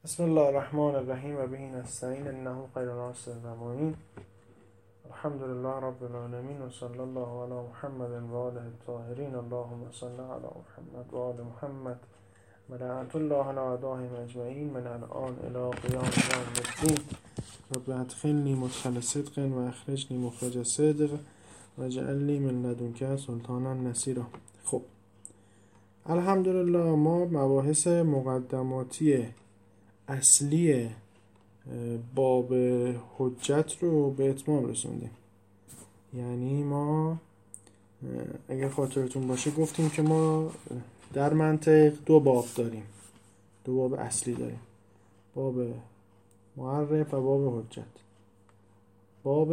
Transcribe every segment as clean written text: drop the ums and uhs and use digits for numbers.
بسم الله الرحمن الرحیم و به نستعین انه خیر ناصر و معین. الحمد لله رب العالمین و صلی الله علی محمد و آله الطاهرین. اللهم صل علی محمد و آل محمد و لعنت الله علی اعدائهم اجمعین من الان الی قیام یوم الدین. رب ادخلنی مدخل صدق و اخرجنی مخرج صدق و جعلنی من لدنک سلطانا نصیرا. خب الحمدلله ما مباحث مقدماتی اصلی باب حجت رو به اتمام رسوندیم. یعنی ما اگر خاطرتون باشه گفتیم که ما در منطق دو باب داریم، دو باب اصلی داریم، باب معرف و باب حجت. باب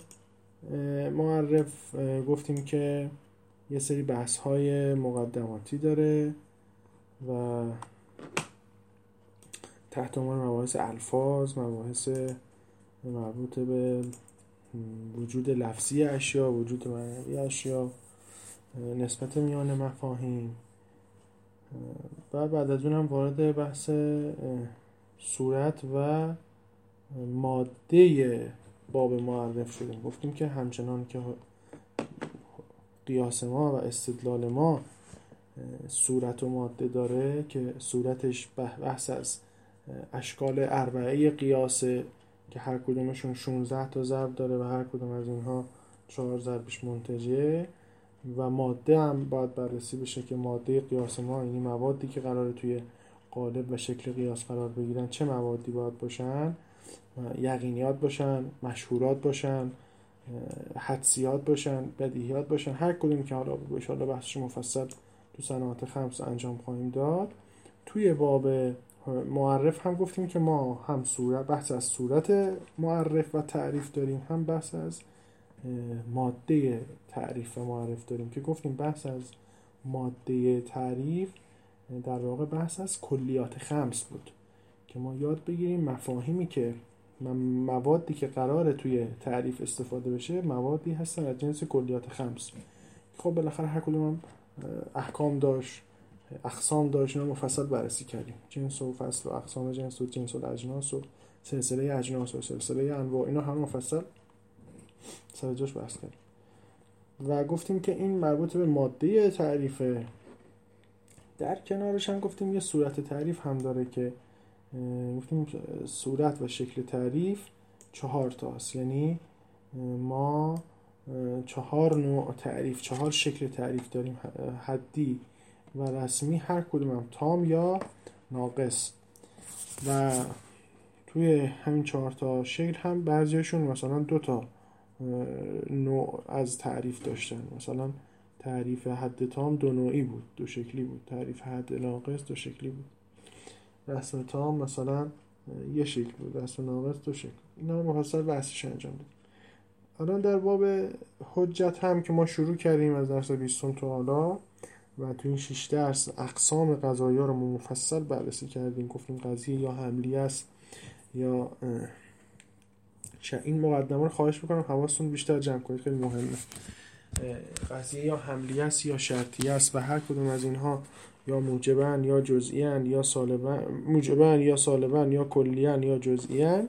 معرف گفتیم که یه سری بحث های مقدماتی داره و تحت عنوان مباحث الفاظ، مباحث مربوط به وجود لفظی اشیا، وجود معنوی اشیا، نسبت میان مفاهیم و بعد از اون هم وارد بحث صورت و ماده باب معرف شدیم. گفتیم که همچنان که قیاس ما و استدلال ما صورت و ماده داره که صورتش بحث از اشکال اربعه قیاسه که هر کدومشون 16 تا ضرب داره و هر کدوم از اینها 4 ضربش منتجه، و ماده هم باید بررسی بشه که ماده قیاس ما، یعنی موادی که قراره توی قالب و شکل قیاس قرار بگیرن، چه موادی باید باشن؟ یقینیات باشن، مشهورات باشن، حدسیات باشن، بدیهیات باشن، هر کدوم که حالا ان شاءالله بحثش مفصل تو صنعات خمس انجام خواهیم داد. توی باب معرف هم گفتیم که ما هم بحث از صورت معرف و تعریف داریم، هم بحث از ماده تعریف و معرف داریم که گفتیم بحث از ماده تعریف در واقع بحث از کلیات خمس بود که ما یاد بگیریم مفاهیمی که موادی که قراره توی تعریف استفاده بشه موادی هستن از جنس کلیات خمس. خب بالاخره هر کدوم هم احکام داشت، اقسام داشت، اینا مفصل بررسی کردیم، جنس و فصل و اقسام جنس و جنس و اجناس و سلسله اجناس و سلسله انواع، اینا هم مفصل سر جاش بحث کردیم و گفتیم که این مربوط به ماده تعریفه. در کنارش هم گفتیم یه صورت تعریف هم داره که گفتیم صورت و شکل تعریف 4 تاست، یعنی ما 4 نوع تعریف، 4 شکل تعریف داریم، حدی و رسمی، هر کدوم هم تام یا ناقص. و توی همین 4 تا شکل هم بعضیشون مثلا 2 تا نوع از تعریف داشتن. مثلا تعریف حد تام 2 نوعی بود، 2 شکلی بود. تعریف حد ناقص 2 شکلی بود. رسم تام مثلا 1 شکل بود، رسم ناقص 2 شکل. اینا رو مفصل بحثش انجام دادیم. الان در باب حجت هم که ما شروع کردیم از درس 20 تا حالا و تو این 6 درس اقسام قضایا رو مفصل بررسی کردیم. گفتیم قضیه یا حملی است یا این مقدمه رو خواهش میکنم حواستون بیشتر جمع کنید، خیلی مهمه. قضیه یا حملی است یا شرطی است و هر کدوم از اینها یا موجبن یا جزئیان یا سالبن، موجبن یا سالبن یا کلیان یا جزئیان.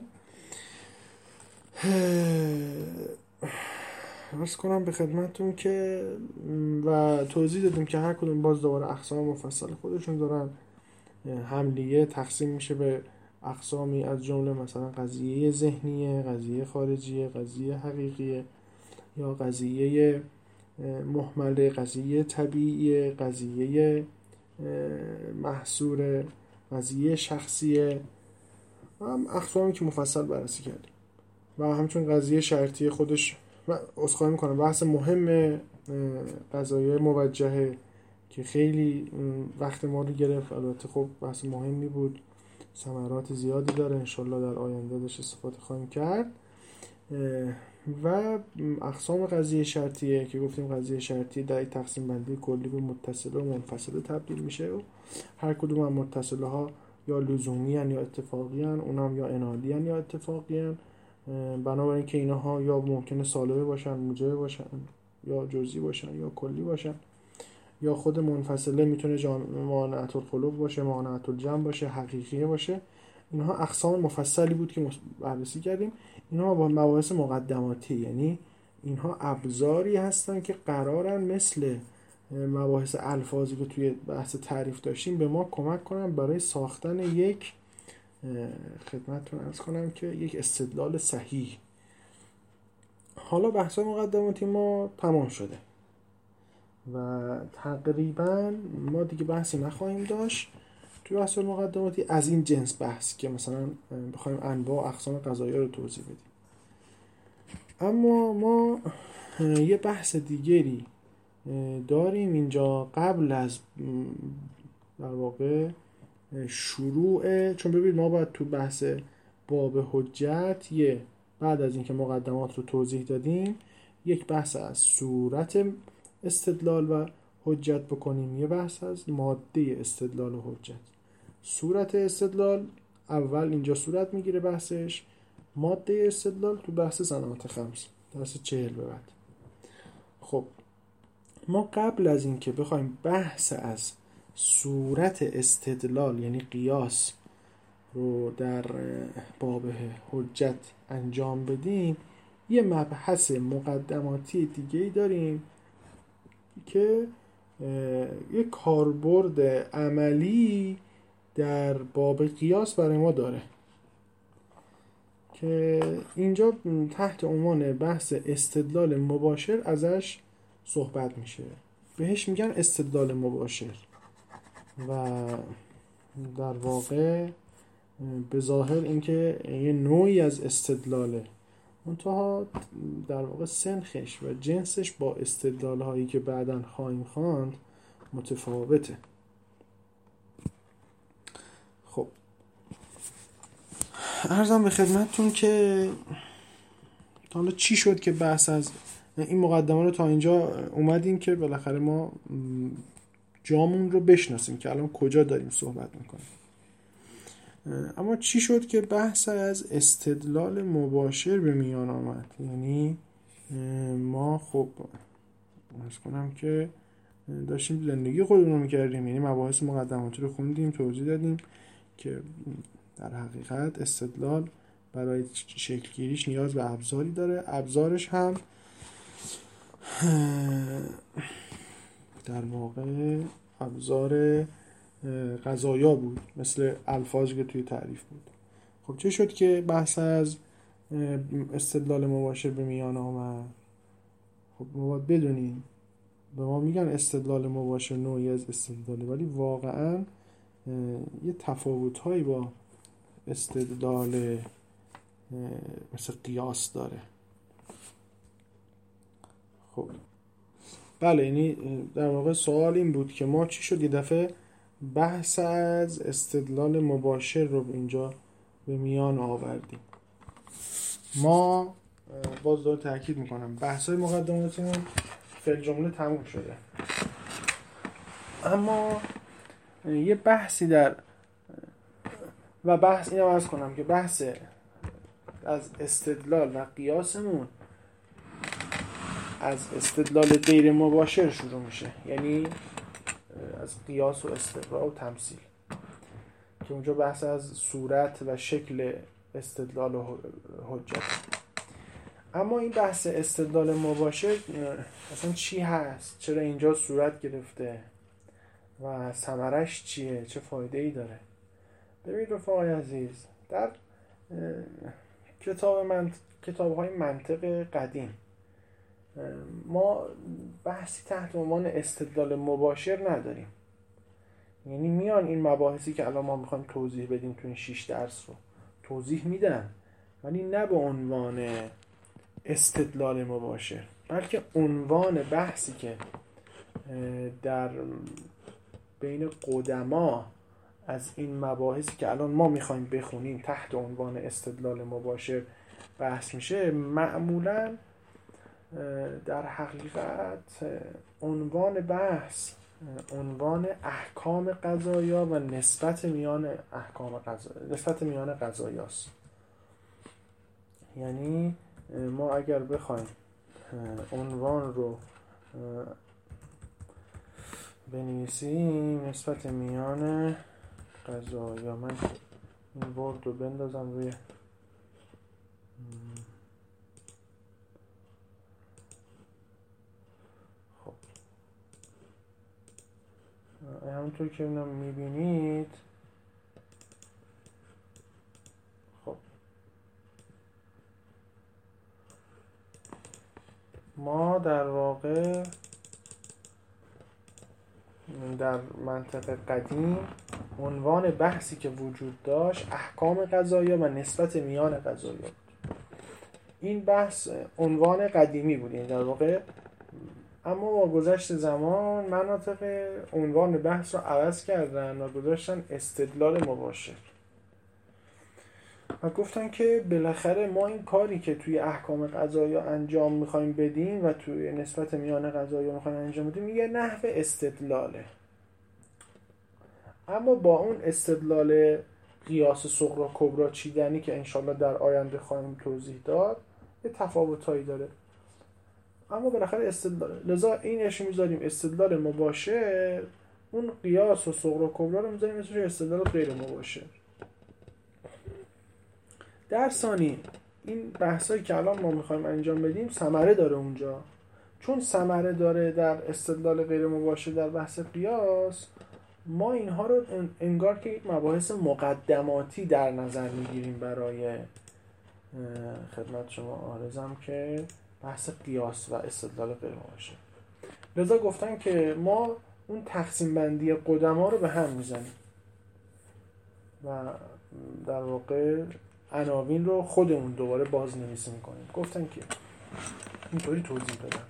عرض کنم به خدمتون که و توضیح دادیم که هر کدوم باز دوباره اقسام مفصل خودشون دارن. حملیه تقسیم میشه به اقسامی از جمله مثلا قضیه ذهنیه، قضیه خارجیه، قضیه حقیقیه یا قضیه محمله، قضیه طبیعیه، قضیه محصوره، قضیه شخصیه، هم اقسامی که مفصل بررسی کردیم. و همچون قضیه شرطی خودش و عذرخواهی میکنم بحث مهم قضایای موجهه که خیلی وقت ما رو گرفت. البته خب بحث مهمی بود، ثمرات زیادی داره، انشالله در آینده ازش استفاده خواهیم کرد. و اقسام قضیه شرطیه که گفتیم قضیه شرطی در تقسیم بندی کلی به متصله و منفصله تبدیل میشه و هر کدوم از متصله ها یا لزومی ان یا اتفاقی ان، اونم یا انادی ان یا اتفاقی ان، بنابراین که اینها یا ممکنه سالبه باشن، موجبه باشن، یا جزئی باشن یا کلی باشن، یا خود منفصله میتونه مانعت القلوب باشه، مانعت الجمع باشه، حقیقیه باشه. اینها اقسام مفصلی بود که بررسی کردیم. اینها با مباحث مقدماتی، یعنی اینها ابزاری هستن که قرارن مثل مباحث الفاظی که توی بحث تعریف داشتیم به ما کمک کنن برای ساختن یک، خدمتتون عرض کنم که یک استدلال صحیح. حالا بحث مقدماتی ما تمام شده و تقریبا ما دیگه بحثی نخواهیم داشت توی بحث مقدماتی از این جنس بحث که مثلا بخوایم انواع و اقسام قضایا رو توضیح بدیم. اما ما یه بحث دیگری داریم اینجا قبل از در واقع شروع، چون ببینید ما باید تو بحث باب حجت بعد از اینکه مقدمات رو توضیح دادیم یک بحث از صورت استدلال و حجت بکنیم، یه بحث از ماده استدلال و حجت. صورت استدلال اول اینجا صورت میگیره بحثش، ماده استدلال تو بحث صنعات خمس درس 40 به بعد. خب ما قبل از اینکه بخوایم بحث از صورت استدلال یعنی قیاس رو در باب حجت انجام بدیم، یه مبحث مقدماتی دیگه‌ای داریم که یه کاربرد عملی در باب قیاس برای ما داره که اینجا تحت عنوان بحث استدلال مباشر ازش صحبت میشه. بهش میگن استدلال مباشر و در واقع به ظاهر اینکه یه نوعی از استدلاله، منتها در واقع سنخش و جنسش با استدلال هایی که بعداً خواهیم خواند متفاوته. خب عرضم به خدمتتون که حالا چی شد که بحث از این مقدمه رو تا اینجا اومدیم که بالاخره ما جامون رو بشناسیم که الان کجا داریم صحبت میکنیم. اما چی شد که بحث از استدلال مباشر به میان آمد؟ یعنی ما خب عرض کنم که داشتیم زندگی خودمون رو میکردیم، یعنی مباحث مقدماتی رو خوندیم، توضیح دادیم که در حقیقت استدلال برای شکلگیریش نیاز به ابزاری داره، ابزارش هم در واقع ابزار قضایا بود، مثل الفاظی که توی تعریف بود. خب چه شد که بحث از استدلال مباشر به میان آمد؟ خب ما باید بدونیم به ما میگن استدلال مباشر نوعی از استدلاله، ولی واقعا یه تفاوت‌هایی با استدلال مثل قیاس داره. خب بله، یعنی در واقع سوال این بود که ما چی شد یه دفعه بحث از استدلال مباشر رو اینجا به میان آوردیم. ما باز دارم تاکید میکنم بحث‌های مقدماتمون فعل جمله تموم شده، اما یه بحثی در و بحث اینو عرض کنم که بحث از استدلال و قیاسمون از استدلال غیر مباشر شروع میشه، یعنی از قیاس و استقراء و تمثیل، که اونجا بحث از صورت و شکل استدلال و حجت. اما این بحث استدلال مباشر اصلا چی هست؟ چرا اینجا صورت گرفته و ثمرش چیه؟ چه فایده ای داره؟ ببینید رفقای عزیز، در کتاب‌های منطق قدیم ما بحثی تحت عنوان استدلال مباشر نداریم. یعنی میان این مباحثی که الان ما میخوایم توضیح بدیم تو این 6 درس رو توضیح میدن، ولی نه به عنوان استدلال مباشر، بلکه عنوان بحثی که در بین قدما از این مباحثی که الان ما میخوایم بخونیم تحت عنوان استدلال مباشر بحث میشه، معمولاً در حقیقت عنوان بحث عنوان احکام قضایا و نسبت میان قضایاست. یعنی ما اگر بخوایم عنوان رو بنویسیم نسبت میان قضایا، من این ورد رو بندازم روی خب همونطور که اینو میبینید. خب ما در واقع در منطق قدیم عنوان بحثی که وجود داشت احکام قضایا و نسبت میان قضایا بود. این بحث عنوان قدیمی بود، این در واقع، اما با گذشت زمان مناطق عنوان بحث رو عوض کردن و گذاشتن استدلال مباشر و گفتن که بالاخره ما این کاری که توی احکام قضایا انجام میخوایم بدیم و توی نسبت میان قضایا میخوایم انجام بدیم یه نحو استدلاله، اما با اون استدلال قیاس صغرا کبرا چیدنی که انشالله در آینده خواهیم توضیح داد یه تفاوتایی داره، اما بالاخره استدلال، لذا اینش میذاریم استدلال مباشر، اون قیاس و صغرا کبرا رو میذاریم مثل استدلال غیر مباشر. در ثانی این بحثایی که الان ما میخوایم انجام بدیم ثمره داره اونجا، چون ثمره داره در استدلال غیر مباشر در بحث قیاس، ما اینها رو انگار که یک مباحث مقدماتی در نظر میگیریم برای خدمت شما عرضم که بحث قیاس و استدلال غیر مباشر. لذا گفتن که ما اون تقسیم بندی قدما رو به هم میزنیم و در واقع عناوین رو خودمون دوباره بازنویسی میکنیم. گفتن که اینطوری توضیح دادن: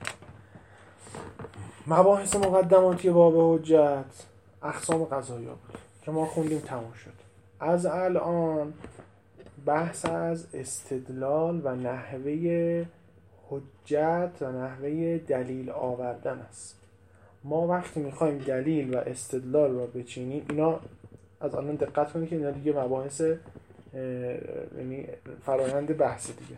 مباحث مقدماتی باب حجت اقسام قضایا بود که ما خوندیم تموم شد. از الان بحث از استدلال و نحوه حجت و نحوه دلیل آوردن است. ما وقتی میخوایم دلیل و استدلال رو بچینیم، اینا از الان دقت کنید که اینا دیگه مباحث یعنی فرایند بحث دیگه.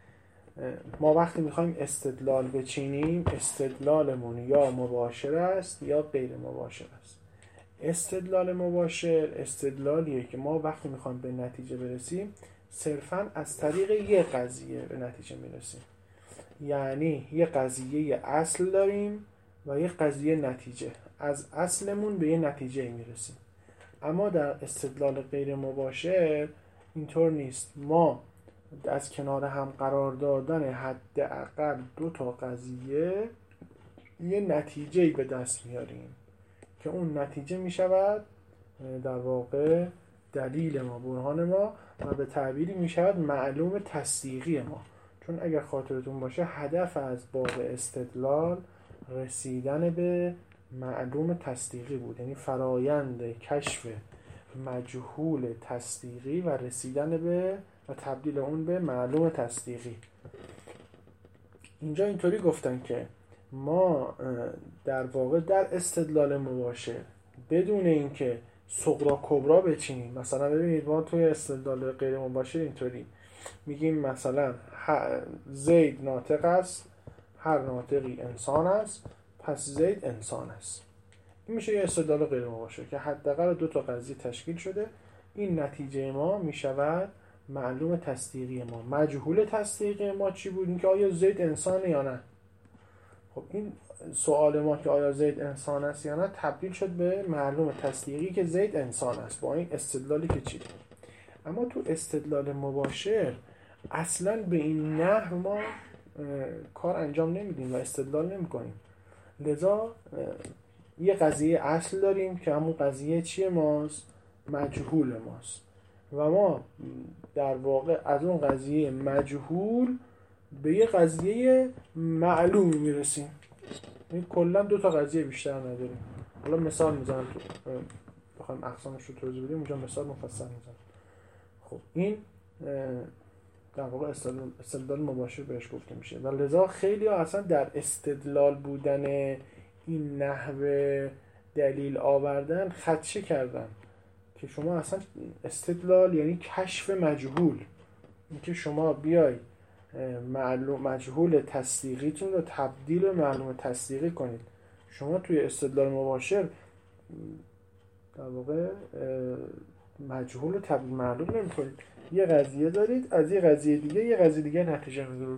ما وقتی میخوایم استدلال بچینیم، استدلالمون یا مباشر است یا غیر مباشر است. استدلال مباشر استدلالیه که ما وقتی میخوایم به نتیجه برسیم صرفاً از طریق یه قضیه به نتیجه میرسیم، یعنی یه قضیه اصل داریم و یه قضیه نتیجه، از اصلمون به یه نتیجه میرسیم. اما در استدلال غیر مباشر اینطور نیست، ما از کنار هم قرار دادن حداقل دو تا قضیه یه نتیجه‌ای به دست میاریم که اون نتیجه میشود در واقع دلیل ما، برهان ما، و به تعبیری میشود معلوم تصدیقی ما. چون اگر خاطرتون باشه هدف از باب استدلال رسیدن به معلوم تصدیقی بود، یعنی فرایند کشف مجهول تصدیقی و رسیدن به و تبدیل اون به معلوم تصدیقی. اینجا اینطوری گفتن که ما در واقع در استدلال مباشر بدون اینکه صغرا کبرا بچینیم، مثلا ببینید ما توی استدلال غیر مباشر اینطوری میگیم مثلا زید ناطق است، هر ناطقی انسان است، پس زید انسان است. این میشه یه استدلال غیر مباشر که حداقل دو تا قضیه تشکیل شده، این نتیجه ما میشود معلوم تصدیقی ما. مجهول تصدیقی ما چی بود؟ اینکه آیا زید انسانه یا نه. خب این سوال ما که آیا زید انسان است یا نه تبدیل شد به معلوم تصدیقی که زید انسان است با این استدلالی که چیدیم. اما تو استدلال مباشر اصلا به این نحو ما کار انجام نمیدیم و استدلال نمی کنیم. لذا یه قضیه اصل داریم که همون قضیه چیه ماست؟ مجهول ماست، و ما در واقع از اون قضیه مجهول به یه قضیه معلوم میرسیم. این کلا دو تا قضیه بیشتر نداریم. حالا مثال میزنم تو بخوایم اقسامش رو توضیح بدیم، اونجا مثال مفصل میزنم. خب این در واقع استدلال مباشر بهش گفته میشه و لذا خیلی ها اصلا در استدلال بودن این نحوه دلیل آوردن خدشه کردن که شما اصلا استدلال یعنی کشف مجهول، اینکه شما بیای معلوم مجهول تصدیقیتون رو تبدیل به معلوم تصدیقی کنید. شما توی استدلال مباشر در واقع مجهول رو تبدیل معلوم نمی‌کنید. یه قضیه دارید، از یه قضیه دیگه یه قضیه دیگه نتیجه میگیرید.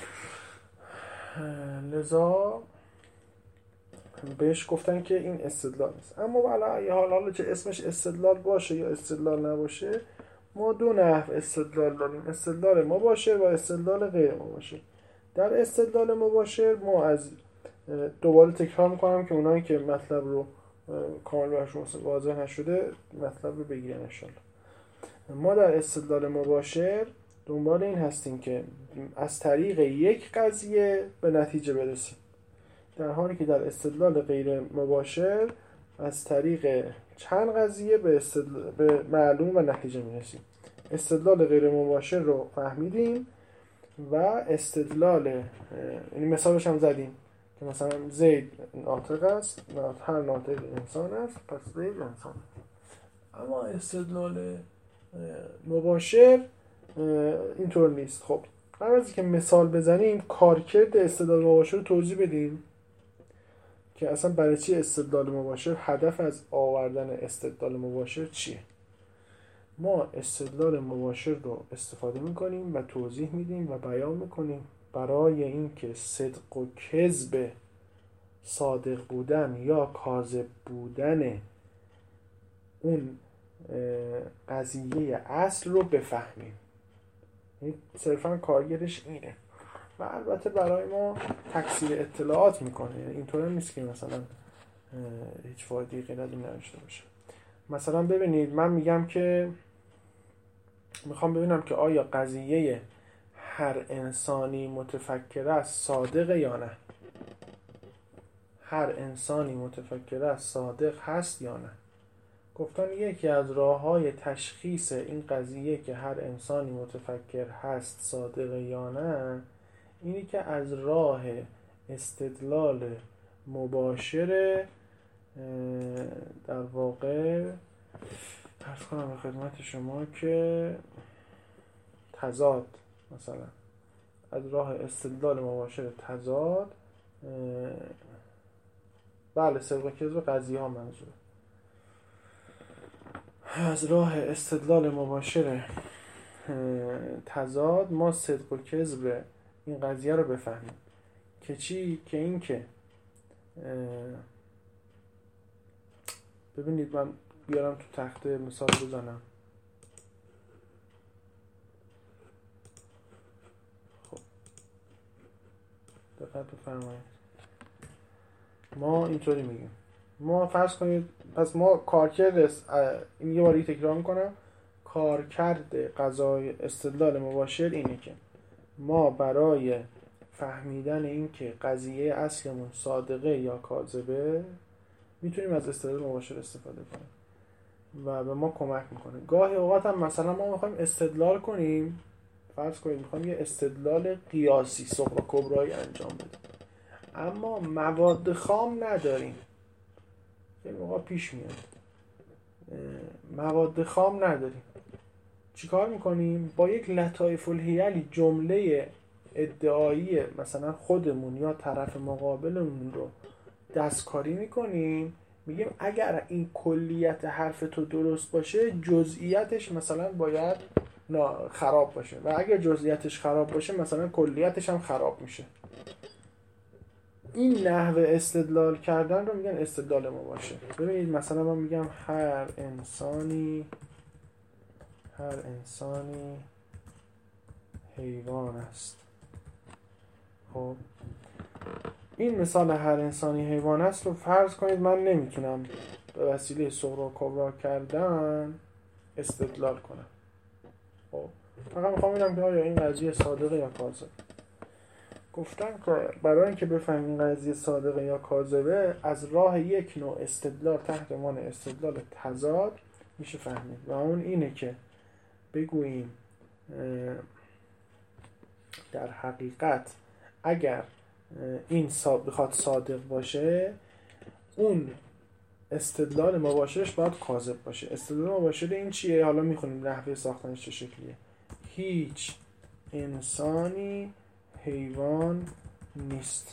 لذا بهش گفتن که این استدلال است. اما برای حالا چه اسمش استدلال باشه یا استدلال نباشه، ما دو نحو استدلال داریم: استدلال مباشر و استدلال غیر مباشر. در استدلال مباشر ما از دوباره تکرار میکنم که اونایی که مطلب رو کامل برشون واضح نشده مطلب رو بگیرن انشالله. ما در استدلال مباشر دنبال این هستیم که از طریق یک قضیه به نتیجه برسیم، در حالی که در استدلال غیر مباشر از طریق چند قضیه به معلوم و نتیجه میرسیم. استدلال غیر مباشر رو فهمیدیم و استدلال، این مثالش هم زدیم که مثلا زید ناطق است، هر ناطق انسان است، پس زید انسان. اما استدلال مباشر اینطور نیست. خب قبل از اینکه مثال بزنیم کارکرد استدلال مباشر رو توضیح بدیم که اصلا برای چی استدلال مباشر، هدف از آوردن استدلال مباشر چیه. ما استدلال مباشر رو استفاده میکنیم و توضیح میدیم و بیان میکنیم برای اینکه صدق و کذب، صادق بودن یا کاذب بودن اون قضیه اصل رو بفهمیم. صرفا کارگرش اینه و البته برای ما تکثیر اطلاعات میکنه. یعنی اینطور نیست که مثلا هیچ فایده غیر از این نداشته باشه. مثلا ببینید من میگم که میخوام ببینم که آیا قضیه هر انسانی متفکر است صادق یا نه. هر انسانی متفکر است صادق هست یا نه. گفتن یکی از راه‌های تشخیص این قضیه که هر انسانی متفکر هست صادق یا نه اینی که از راه استدلال مباشر در واقع عرض کنم به خدمت شما که تضاد، مثلا از راه استدلال مباشر تضاد، بله صدق و کذب قضیه ها منظوره، از راه استدلال مباشر تضاد ما صدق و کذب این قضیه رو بفهمیم که چی؟ که این که ببینید من بیارم تو تخته مثال بزنم. خب دقت بفرمایید. ما اینطوری میگیم، ما فرض کنید، پس ما کارکرد این یه باری تکرار میکنم، کارکرد قضای استدلال مباشر اینه که ما برای فهمیدن این که قضیه اصلمون صادقه یا کاذبه میتونیم از استدلال مباشر استفاده کنیم و به ما کمک میکنه. گاهی اوقات هم مثلا ما میخوایم استدلال کنیم، فرض کنید میخوایم یه استدلال قیاسی صغرا کبرایی انجام بدیم اما مواد خام نداریم. این موقع پیش میاد مواد خام نداریم، چیکار میکنیم؟ با یک لطایف الحیلی جمله ادعایی مثلا خودمون یا طرف مقابلمون رو دستکاری میکنیم، میگیم اگر این کلیت حرف تو درست باشه جزئیاتش مثلا باید خراب باشه و اگر جزئیاتش خراب باشه مثلا کلیتش هم خراب میشه. این نحوه استدلال کردن رو میگن استدلال مباشر. ببینید مثلا من میگم هر انسانی حیوان است. خب این مثال هر انسانی حیوان است رو فرض کنید من نمیتونم به وسیله صغرا و کبرا کردن استدلال کنم. خب فقط میخوام ببینم که آیا این قضیه صادقه یا کاذب. گفتن که برای اینکه بفهمیم این قضیه صادقه یا کاذبه از راه یک نوع استدلال تحت عنوان استدلال تضاد میشه فهمید و اون اینه که بگوییم در حقیقت اگر این بخواد صادق باشه اون استدلال مباشرش باید کاذب باشه. استدلال مباشر این چیه؟ حالا میخونیم نحوه ساختنش چه شکلیه. هیچ انسانی حیوان نیست.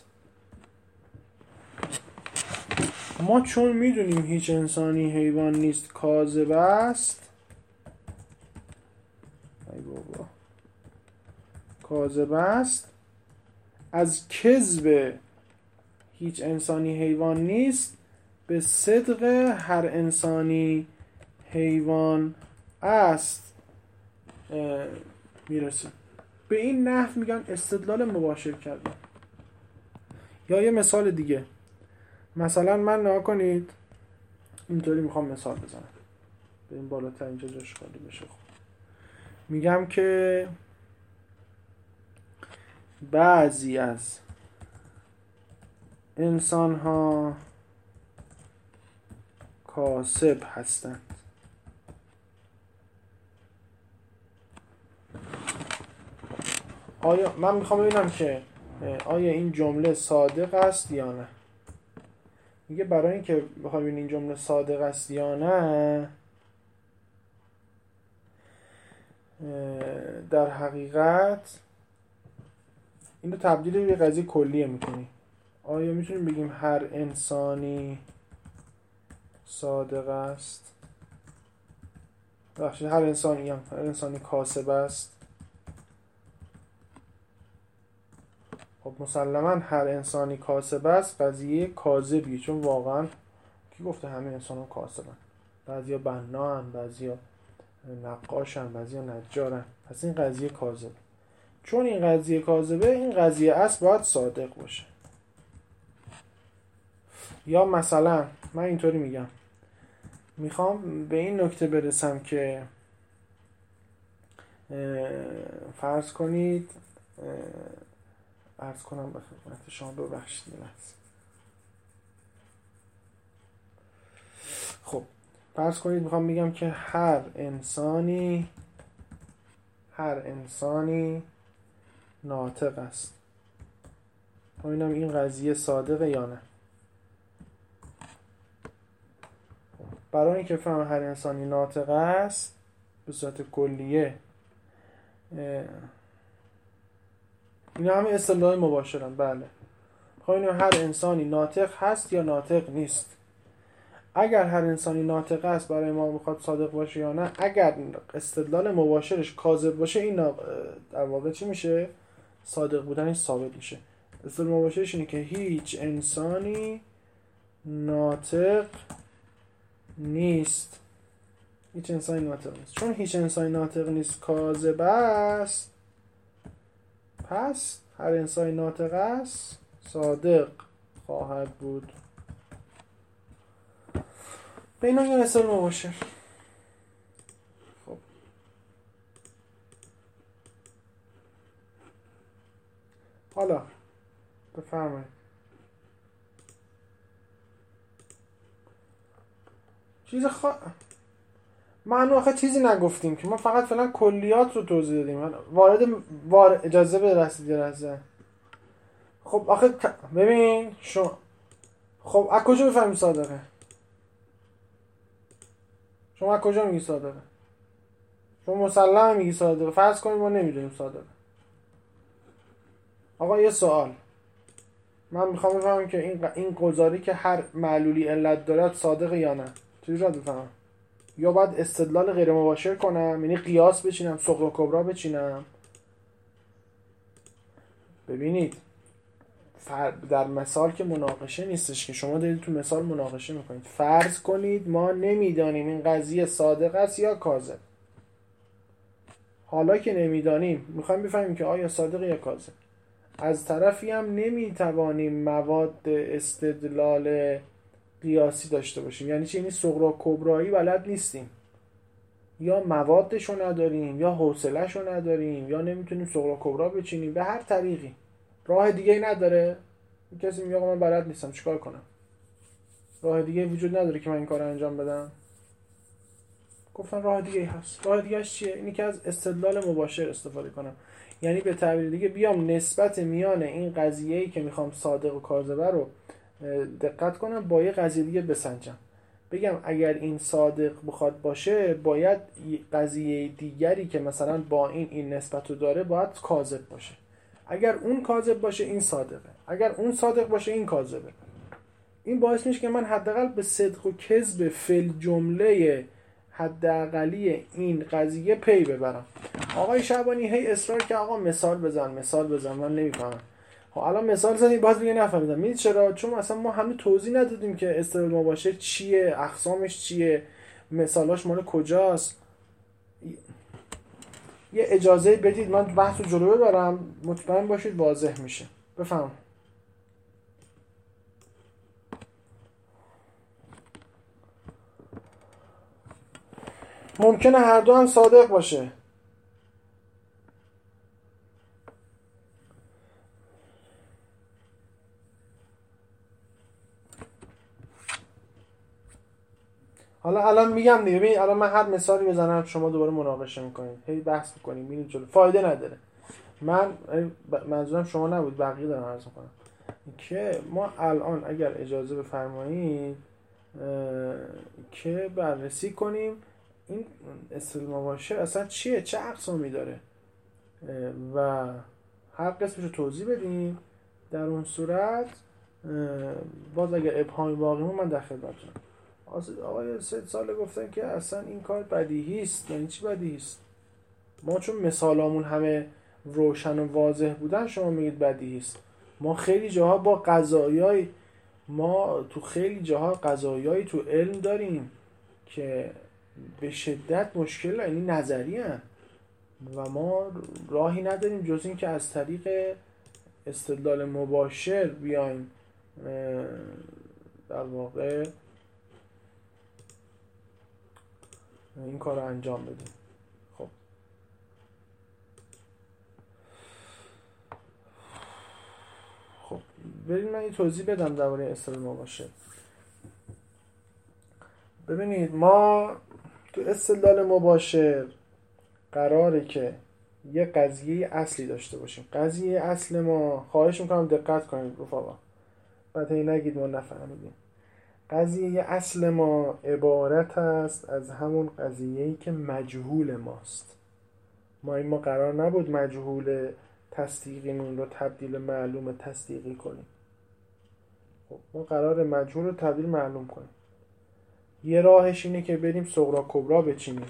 ما چون میدونیم هیچ انسانی حیوان نیست کاذب است، بابا کاذب است، از کذب هیچ انسانی حیوان نیست، به صدق هر انسانی حیوان است میرسه. به این نحو میگن استدلال مباشر کردن. یا یه مثال دیگه، مثلا من نها کنید اینطوری میخوام مثال بزنم، به این بالاتر اینجا جاش خالی بشه. خب میگم که بعضی از انسان ها کاسب هستند. آیا من میخوام ببینم که آیا این جمله صادق است یا نه. میگه برای اینکه بخوام ببینم این جمله صادق است یا نه، در حقیقت اینو تبدیل به یه قضیه کلیه میکنی. آیا میتونیم بگیم هر انسانی صادق است؟ بخشید هر انسانی کاسب است. خب مسلما هر انسانی کاسب است قضیه کاذبیه، چون واقعا کی گفته همه انسان ها کاسبن؟ بعضیا بنان، بعضیا نقاشن، بعضیا نجارن. پس این قضیه کاذبه. چون این قضیه کاذبه، این قضیه است باید صادق باشه. یا مثلا من اینطوری میگم، میخوام به این نکته برسم که فرض کنید عرض کنم به خدمت شما، ببخشید لحظه. خب فرض کنید میخوام بگم که هر انسانی ناطق است. ببینم این قضیه صادقه یا نه. برای اینکه بفهم هر انسانی ناطق است به صورت کلیه، اینا همه اصطلاح مباشرن. بله ببینیم هر انسانی ناطق هست یا ناطق نیست. اگر هر انسانی ناطق است برای ما بخواد صادق باشه یا نه، اگر استدلال مباشرش کاذب باشه، این در واقع چی میشه؟ صادق بودنش ثابت میشه. استدلال مباشرش اینه که هیچ انسانی ناطق نیست. هیچ انسانی ناطق نیست. چون هیچ انسانی ناطق نیست کاذب است، پس هر انسانی ناطق است صادق خواهد بود. به اینا یه مثال مباشر. خب حالا بفرمایید. من آخه چیزی نگفتیم که، ما فقط فعلا کلیات رو توضیح دادیم. اجازه بده رسید. خب آخه ببین شما، خب از کجا بفهمیم صادقه؟ شما از کجا میگی صادقه؟ شما مسلمه میگی صادقه. فرض کنیم ما نمیدونیم صادقه. آقا یه سوال، من میخوام بفهمم که این گزاری که هر معلولی علت دارد صادقه یا نه. چجوری را بفهمم؟ یا باید استدلال غیر مباشر کنم، یعنی قیاس بچینم، صغرا و کبرا بچینم. ببینید در مثال که مناقشه نیستش که شما دارید تو مثال مناقشه میکنید. فرض کنید ما نمیدانیم این قضیه صادق است یا کاذب. حالا که نمیدانیم میخوایم بفهمیم که آیا صادق یا کاذب. از طرفی هم نمیتوانیم مواد استدلال قیاسی داشته باشیم. یعنی چی؟ یعنی صغرا کبرایی بلد نیستیم، یا موادشو نداریم، یا حوصله‌شو نداریم، یا نمیتونیم صغرا کبرا بچینیم. به هر طریقی راه دیگه ای نداره. کسی میگه آقا من بلد نیستم چیکار کنم؟ راه دیگه وجود نداره که من این کارو انجام بدم. گفتن راه دیگه ای هست. راه دیگه‌اش چیه؟ اینی که از استدلال مباشر استفاده کنم. یعنی به تعبیر دیگه بیام نسبت میان این قضیه‌ای که میخوام صادق و کاذبه رو دقت کنم با یه قضیه دیگه بسنجم. بگم اگر این صادق بخواد باشه، باید قضیه دیگری که مثلا با این نسبت رو داره باید کاذب باشه. اگر اون کاذب باشه این صادقه، اگر اون صادق باشه این کاذبه. این باعث میشه که من حداقل به صدق و کذب فی الجمله حداقلی این قضیه پی ببرم. آقای شعبانی هی اصرار که آقا مثال بزن من نمیفهمم. خب الان مثال زدی باز میگه نفهمیدم. میدید چرا؟ چون اصلا ما همه توضیح ندادیم که استدلال مباشر چیه، اقسامش چیه، مثالاش مال کجاست. یه اجازه بدید من بحثو جلو ببرم، مطمئن باشید واضح میشه. بفهم. ممکنه هر دو هم صادق باشه. حالا الان میگم دیگه، ببین الان من هر مثالی بزنم شما دوباره مناقشه میکنید، هی بحث میکنید، میرید جلو، فایده نداره. منظورم شما نبود، بقیه دارم عرض میکنم که ما الان اگر اجازه بفرمایید که بررسی کنیم این استدلال مباشر اصلا چیه، چه اقسامی داره و هر قسمش رو توضیح بدیم. در اون صورت باز اگر ابهامی باقی مون من در خدمتتونم. آقای 3 ساله گفتن که اصلا این کار بدیهی است. یعنی چی بدیهی است؟ ما چون مثالامون همه روشن و واضح بودن شما میگید بدیهی است. ما خیلی جاها با قضایای قضایایی تو علم داریم که به شدت مشکل، یعنی نظری هستند و ما راهی نداریم جز این که از طریق استدلال مباشر بیایم در واقع این کار رو انجام بدیم. خب برید من یه توضیح بدم درباره استدلال مباشر. ببینید ما تو استدلال مباشر قراره که یه قضیه اصلی داشته باشیم. قضیه اصل ما، خواهش میکنم دقت کنید رفقا، بعد هی نگید ما نفهمیدیم. قضیه اصل ما عبارت است از همون قضیه‌ای که مجهول ماست. ما قرار نبود مجهول تصدیقیمون رو تبدیل معلوم تصدیقی کنیم. خب ما قرار مجهول رو تبدیل معلوم کنیم. یه راهش اینه که بریم صغرا کبرا بچینیم.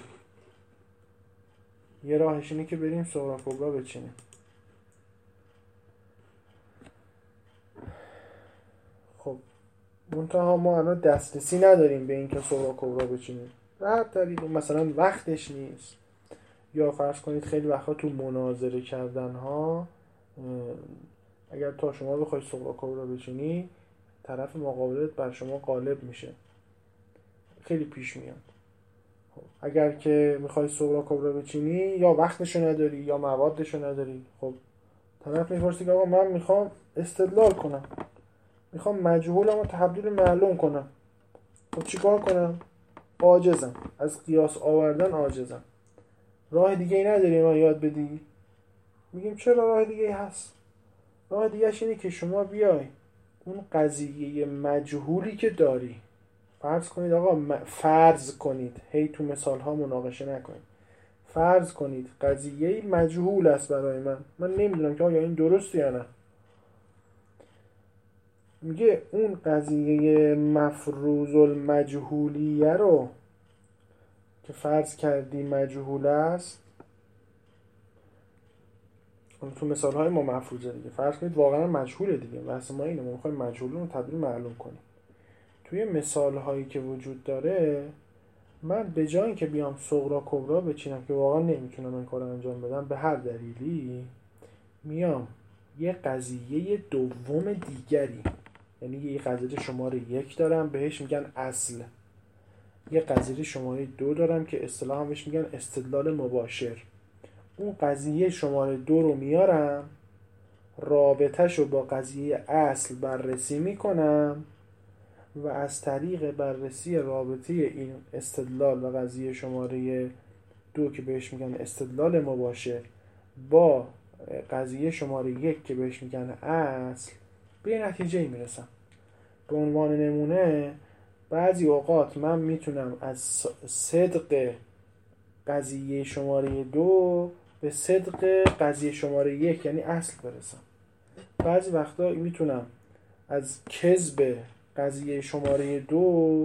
خب منتها ما الان دسترسی نداریم به این که صغرا کبرا بچینیم. به هر طریق مثلا وقتش نیست، یا فرض کنید خیلی وقتا تو مناظره کردن ها اگر تا شما بخوای صغرا کبرا بچینی طرف مقابلت بر شما غالب میشه، خیلی پیش میاد. اگر که میخوای صغرا کبرا بچینی یا وقتشو نداری یا موادشو نداری، خب طرف میپرسی که آقا من میخوام استدلال کنم، میخوام مجهولمو تبدیل معلوم کنم، خب چیکار کنم؟ عاجزم، از قیاس آوردن عاجزم. راه دیگه ای نداری ما یاد بدی؟ میگیم چرا راه دیگه ای هست. راه دیگه‌اش اینه که شما بیای اون قضیه مجهولی که داری، فرض کنید، هی تو مثال ها مناقشه نکنید، فرض کنید قضیه مجهول است برای من نمیدونم که آیا این درسته یا نه. میگه اون قضیه مفروض المجهولیه رو که فرض کردی مجهول است، تو مثال های ما مفروضه دیگه، فرض کنید واقعا مجهوله دیگه، بحث ما اینه، ما میخوایم مجهول رو تبدیل معلوم کنیم. توی مثال هایی که وجود داره من به جای اینکه بیام صغرا کبرا بچینم که واقعا نمیتونم این کار انجام بدم به هر دلیلی، میام یه قضیه دوم دیگری، یعنی یه قضیه شماره 1 دارم بهش میگن اصل، یه قضیه شماره 2 دارم که اصطلاحاً بهش میگن استدلال مباشر. اون قضیه شماره 2 رو میارم، رابطه‌شو با قضیه اصل بررسی میکنم و از طریق بررسی رابطه این استدلال و قضیه شماره 2 که بهش میگن استدلال مباشر با قضیه شماره 1 که بهش میگن اصل به نتیجه میرسم. به عنوان نمونه بعضی اوقات من میتونم از صدق قضیه شماره 2 به صدق قضیه شماره 1 یعنی اصل برسم. بعضی وقتا میتونم از کذب قضیه شماره 2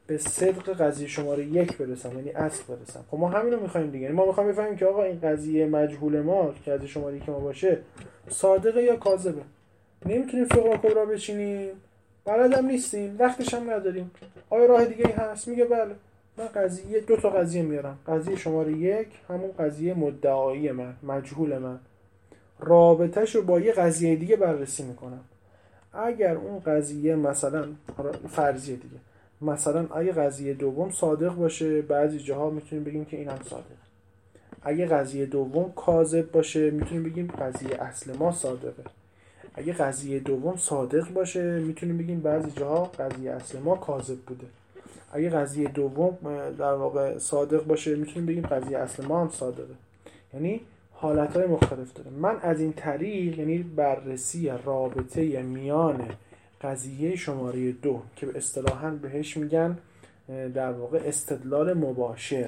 به صدق قضیه شماره 1 برسم، یعنی اصل برسم. خب ما همین رو میخوایم دیگه. ما میخوایم بفهمیم که آقا این قضیه مجهول ما که قضیه شماره 1 ما باشه صادقه یا کاذبه. نمیتونیم صغرا کبرا بچینیم، بلدم نیستیم، وقتش هم نداریم. آیا راه دیگه هست؟ میگه بله. من قضیه 2 تا قضیه میارم. قضیه شماره 1 همون قضیه مدعایی من، مجهول من، رابطه‌شو با یه قضیه دیگه بررسی میکنم. اگر اون قضیه مثلا فرضیه دیگه، مثلا اگه قضیه دوم صادق باشه، بعضی جاها میتونیم بگیم که این هم صادقه. اگه قضیه دوم کاذب باشه، میتونیم بگیم قضیه اصل ما صادقه. اگه قضیه دوم صادق باشه، میتونیم بگیم بعضی جاها قضیه اصل ما کاذب بوده. اگه قضیه دوم در واقع صادق باشه، میتونیم بگیم قضیه اصل ما هم صادقه. یعنی حالتهای مختلف داره. من از این طریق، یعنی بررسی رابطه میان قضیه شماره 2 که اصطلاحاً بهش میگن در واقع استدلال مباشر،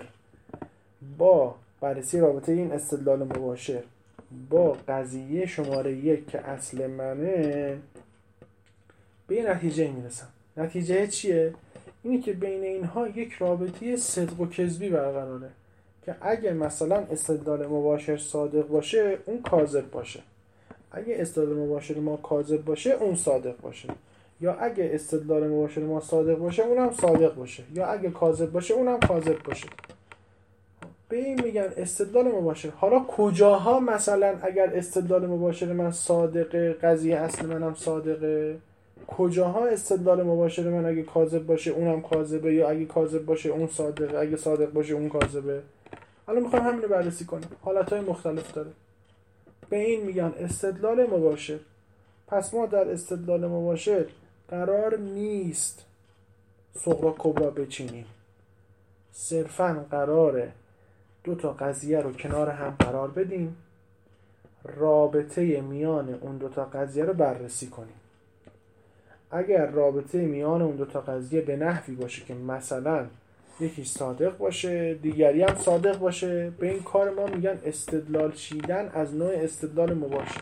با بررسی رابطه این استدلال مباشر با قضیه شماره 1 که اصل منه، به یه نتیجه میرسم. نتیجه چیه؟ اینی که بین اینها یک رابطه صدق و کذبی برقراره که اگه مثلا استدلال مباشر صادق باشه، اون کاذب باشه. اگه استدلال مباشر ما کاذب باشه، اون صادق باشه. یا اگه استدلال مباشر ما صادق باشه، اونم صادق باشه. یا اگه کاذب باشه، اونم کاذب باشه. به این میگن استدلال مباشر. حالا کجاها مثلا اگر استدلال مباشر من صادقه، قضیه اصل منم صادقه؟ کجاها استدلال مباشر من اگه کاذب باشه اونم کاذبه، یا اگه کاذب باشه اون صادقه، اگه صادق باشه اون کاذبه؟ حالا میخوایم همین رو بررسی کنیم. حالتهای مختلف داره. به این میگن استدلال مباشر. پس ما در استدلال مباشر قرار نیست صغرا کبرا بچینیم، صرفاً قراره 2 تا قضیه رو کنار هم قرار بدیم، رابطه میان اون 2 تا قضیه رو بررسی کنیم. اگر رابطه میان اون 2 تا قضیه به نحوی باشه که مثلا یکی صادق باشه، دیگری هم صادق باشه، به این کار ما میگن استدلال چیدن از نوع استدلال مباشر.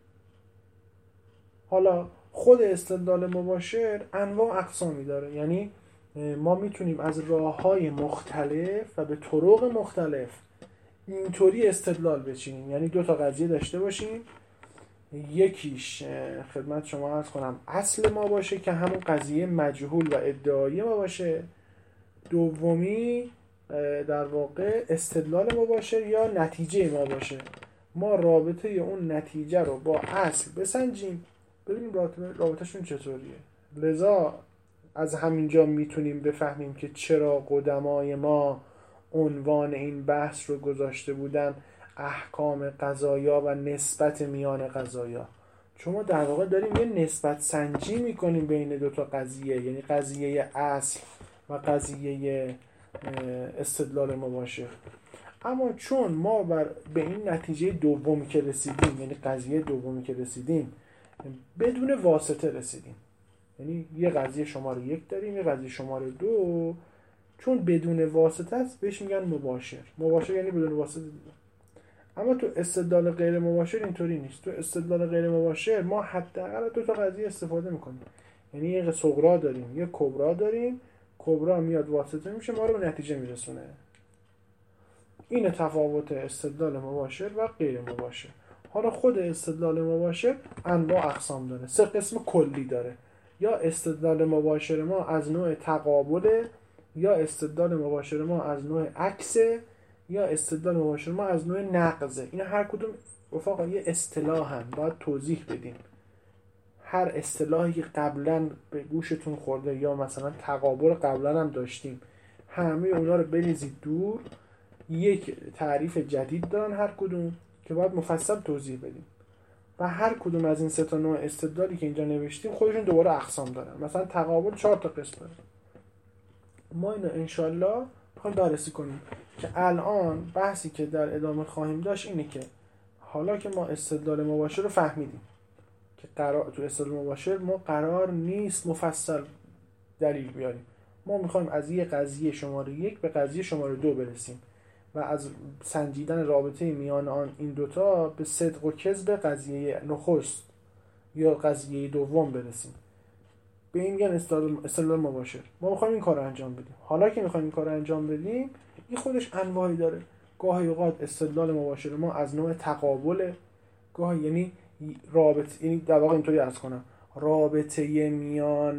حالا خود استدلال مباشر انواع اقسامی داره. یعنی ما میتونیم از راه‌های مختلف و به طرق مختلف اینطوری استدلال بچینیم. یعنی 2 تا قضیه داشته باشیم، یکیش خدمت شما عرض کنم اصل ما باشه که همون قضیه مجهول و ادعایی ما باشه، دومی در واقع استدلال مباشر یا نتیجه ما باشه. ما رابطه اون نتیجه رو با اصل بسنجیم، ببینیم رابطهشون چطوریه. لذا از همینجا میتونیم بفهمیم که چرا قدمای ما عنوان این بحث رو گذاشته بودن احکام قضایا و نسبت میان قضایا. چون ما در واقع داریم یه نسبت سنجی میکنیم بین 2 تا قضیه، یعنی قضیه اصل و قضیه استدلال مباشر. اما چون ما به این نتیجه دومی که رسیدیم، یعنی قضیه دومی که رسیدیم، بدون واسطه رسیدیم، یعنی یه قضیه شماره 1 داریم، یه قضیه شماره 2، چون بدون واسطه است بهش میگن مباشر. مباشر یعنی بدون واسطه دیدن. اما تو استدلال غیر مباشر اینطوری نیست. تو استدلال غیر مباشر ما حداقل 2 تا قضیه استفاده میکنیم. یعنی یه صغرا داریم، یه کبرا داریم. کبرا میاد واسطه میشه، ما رو به نتیجه میرسونه. این تفاوت استدلال مباشر و غیر مباشر. حالا خود استدلال مباشر انواع اقسام داره. 3 قسم کلی داره. یا استدلال مباشر ما از نوع تقابله، یا استدلال مباشر ما از نوع عکسه، یا استدلال مباشر ما از نوع نقضه. اینا هر کدوم رفاقا یه اصطلاحن، باید توضیح بدیم. هر اصطلاحی که قبلا به گوشتون خورده یا مثلا تقابل قبلا هم داشتیم، همه اونا رو بریزید دور. یک تعریف جدید دارن هر کدوم که باید مفصل توضیح بدیم. و هر کدوم از این 3 تا نوع استدلالی که اینجا نوشتیم خودشون دوباره اقسام دارن. مثلا تقابل 4 تا قسم داره. ما اینو انشالله میخوایم بررسی کنیم که الان بحثی که در ادامه خواهیم داشت اینه که حالا که ما استدلال مباشر رو فهمیدیم که تو استدلال مباشر ما قرار نیست مفصل دلیل بیاریم، ما میخوایم از یه قضیه شماره 1 به قضیه شماره 2 برسیم و از سنجیدن رابطه میان این 2 تا به صدق و کذب قضیه نخست یا قضیه دوم برسیم. به این میگن استدلال مباشر. ما میخوایم این کار رو انجام بدیم. حالا که میخوایم این کار رو انجام بدیم، این خودش انواعی داره. گاهی اوقات استدلال مباشر ما از نوع تقابل، گاهی یعنی رابطه، یعنی در واقع اینطوری عرض کنم، رابطه میان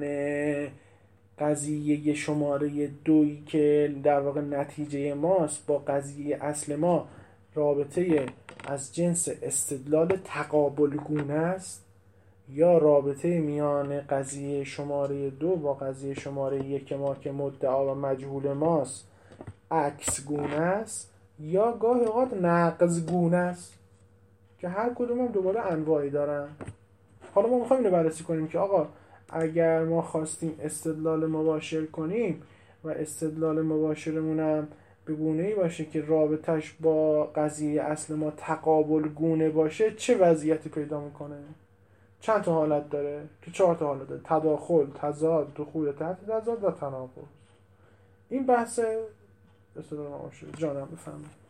قضیه شماره 2 که در واقع نتیجه ماست با قضیه اصل ما رابطه از جنس استدلال تقابل گونه است، یا رابطه میان قضیه شماره 2 با قضیه شماره 1 ما که مدعا و مجهول ماست عکس گونه است، یا گاهی اوقات نقض گونه است که هر کدوم هم دوباره انواعی دارن. حالا ما میخوایم اینو بررسی کنیم که آقا اگر ما خواستیم استدلال مباشر کنیم و استدلال مباشرمون هم به گونه‌ای باشه که رابطش با قضیه اصل ما تقابل گونه باشه، چه وضعیتی پیدا میکنه؟ چند تا حالت داره؟ که 4 تا حالت داره: تداخل، تضاد، دخول تحت تضاد و تناقض. این بحث استدلال مباشر. جانم بفهمید.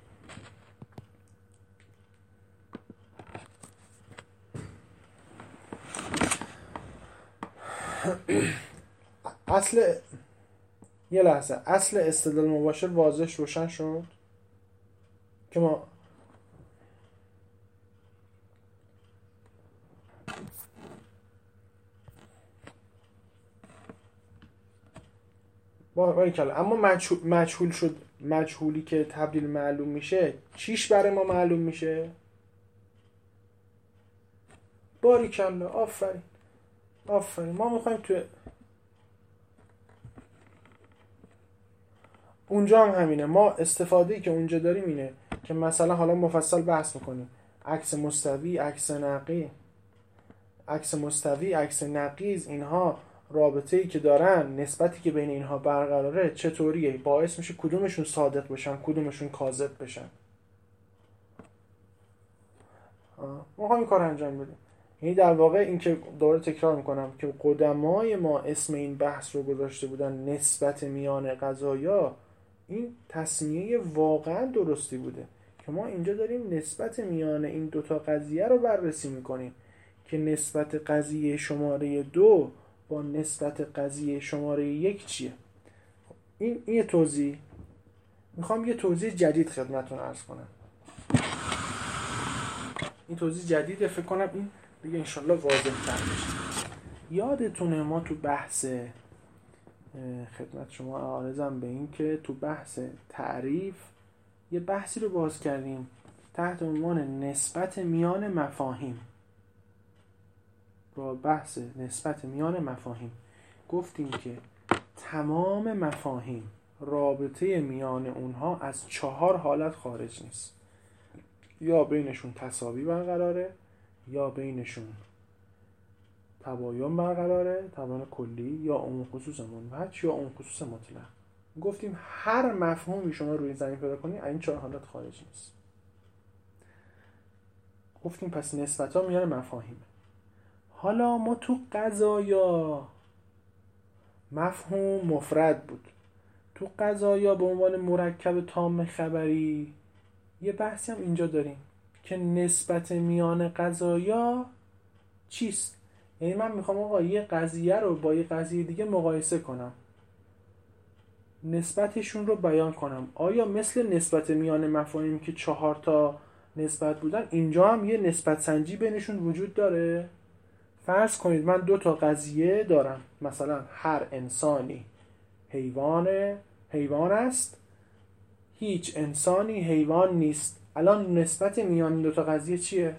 یه لحظه، اصل استدلال مباشر واضح روشن شد که ما اما مجهول شد. مجهولی که تبدیل معلوم میشه چیش برای ما معلوم میشه؟ باریکلا، آفرین ما میخوایم تو اونجا هم همینه. ما استفاده‌ای که اونجا داریم اینه که مثلا حالا مفصل بحث میکنیم عکس مستوی، عکس مستوی، عکس نقیض، اینها رابطه‌ای که دارن، نسبتی که بین اینها برقراره چطوریه، باعث میشه کدومشون صادق بشن کدومشون کاذب بشن. ما همین کار انجام بدیم. یعنی در واقع این که دوباره تکرار میکنم که قدمای ما اسم این بحث رو گذاشته بودن نسبت میان قضایا، این تسمیه واقعا درستی بوده که ما اینجا داریم نسبت میان این دوتا قضیه رو بررسی میکنیم که نسبت قضیه شماره 2 با نسبت قضیه شماره 1 چیه. این یه توضیح. میخوام یه توضیح جدید خدمتتون عرض کنم. این توضیح جدیده، فکر کنم این دیگه انشالله واضح تر بشه. یادتونه ما تو بحث خدمت شما عارضم به این که تو بحث تعریف یه بحثی رو باز کردیم تحت عنوان نسبت میان مفاهیم. با بحث نسبت میان مفاهیم گفتیم که تمام مفاهیم رابطه میان اونها از 4 حالت خارج نیست. یا بینشون تساوی برقراره، یا بینشون تباین برقراره، تباین کلی، یا عموم خصوص منبج، یا عموم خصوص مطلق. گفتیم هر مفهومی شما روی زمین پیدا کنید این 4 حالت خارج نیست. گفتیم پس نسبت ها میان مفاهیم. حالا ما تو قضایا مفهوم مفرد بود. تو قضایا به عنوان مرکب تام خبری یه بحثی هم اینجا داریم که نسبت میان قضایا چیست. یعنی من میخوام آقا یه قضیه رو با یه قضیه دیگه مقایسه کنم، نسبتشون رو بیان کنم. آیا مثل نسبت میان مفاهیم که 4 تا نسبت بودن اینجا هم یه نسبت سنجی بینشون وجود داره؟ فرض کنید من 2 تا قضیه دارم، مثلا هر انسانی حیوان است، هیچ انسانی حیوان نیست. الان نسبت میان این 2 تا قضیه چیه؟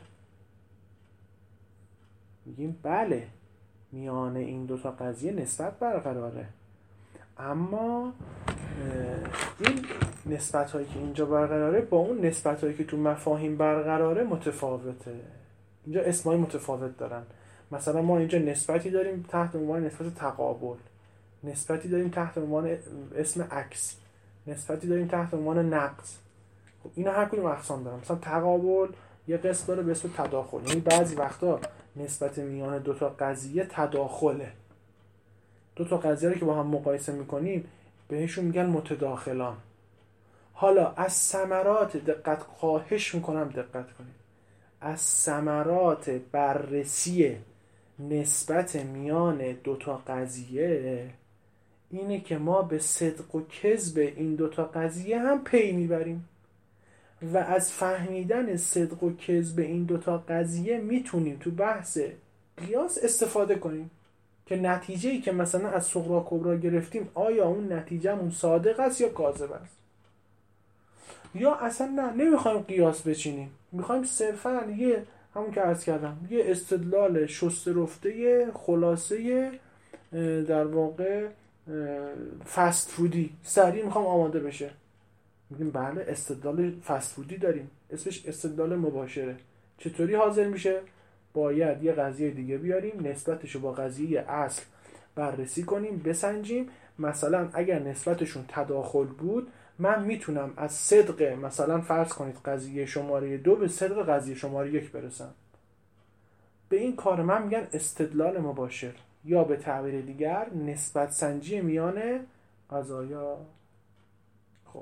میگیم بله میان این 2 تا قضیه نسبت برقراره، اما این نسبت هایی که اینجا برقراره با اون نسبت هایی که تو مفاهیم برقراره متفاوته. اینجا اسمای متفاوت دارن. مثلا ما اینجا نسبتی داریم تحت عنوان نسبت تقابل، نسبتی داریم تحت عنوان اسم عکس، نسبتی داریم تحت عنوان نقض. خب اینا هر کدوم اقسام دارن. مثلا تقابل یه قسم داره به اسم تداخل، یعنی بعضی وقتا نسبت میان 2 تا قضیه تداخله. 2 تا قضیه رو که با هم مقایسه میکنیم بهشون میگن متداخلان. حالا از ثمرات دقت، خواهش میکنم دقت کنید، از ثمرات بررسی نسبت میان دوتا قضیه اینه که ما به صدق و کذب این دوتا قضیه هم پی میبریم و از فهمیدن صدق و کذب این دوتا قضیه میتونیم تو بحث قیاس استفاده کنیم که نتیجه‌ای که مثلا از صغرا کبرا گرفتیم آیا اون نتیجه‌مون صادق است یا کاذب است، یا اصلا نمیخوایم قیاس بچینیم، میخوایم صرفا همون که عرض کردم یه استدلال شسته رفته خلاصه در واقع فست فودی سریع میخوام آماده بشه. میگیم بله استدلال فست فودی داریم، اسمش استدلال مباشره. چطوری حاضر میشه؟ باید یه قضیه دیگه بیاریم، نسبتشو با قضیه اصل بررسی کنیم، بسنجیم. مثلا اگر نسبتشون تداخل بود، من میتونم از صدق مثلا فرض کنید قضیه شماره 2 به صدق قضیه شماره 1 برسم. به این کار من میگن استدلال مباشر، یا به تعبیر دیگر نسبت سنجی میان قضایا. خب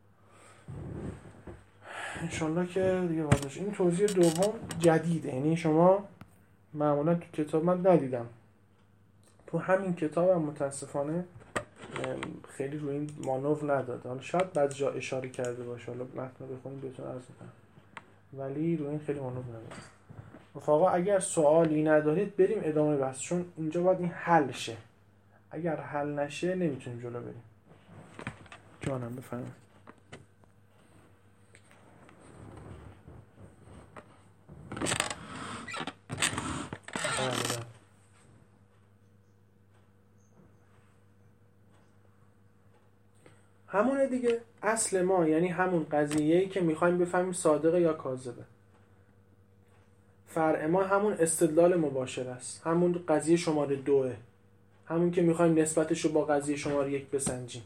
انشالله که دیگه واضح. این توضیح دوم جدیده، یعنی شما معمولا تو کتاب من ندیدم، تو همین کتاب هم متاسفانه خیلی روی این مانور نداده. حالا شاید بعضی جا اشاره کرده باشه، حالا متن بخونیم بهتون عرض می‌کنم، ولی روی این خیلی مانور نداده. رفقا اگر سوالی ندارید بریم ادامه بحث، چون اینجا باید این حل شه. اگر حل نشه نمیتونیم جلو بریم. جانم بفرمایید. همونه دیگه، اصل ما یعنی همون قضیه‌ای که میخوایم بفهمیم صادقه یا کاذبه. فرع ما همون استدلال مباشر است، همون قضیه شماره 2، همون که میخوایم نسبتش رو با قضیه شماره 1 بسنجیم.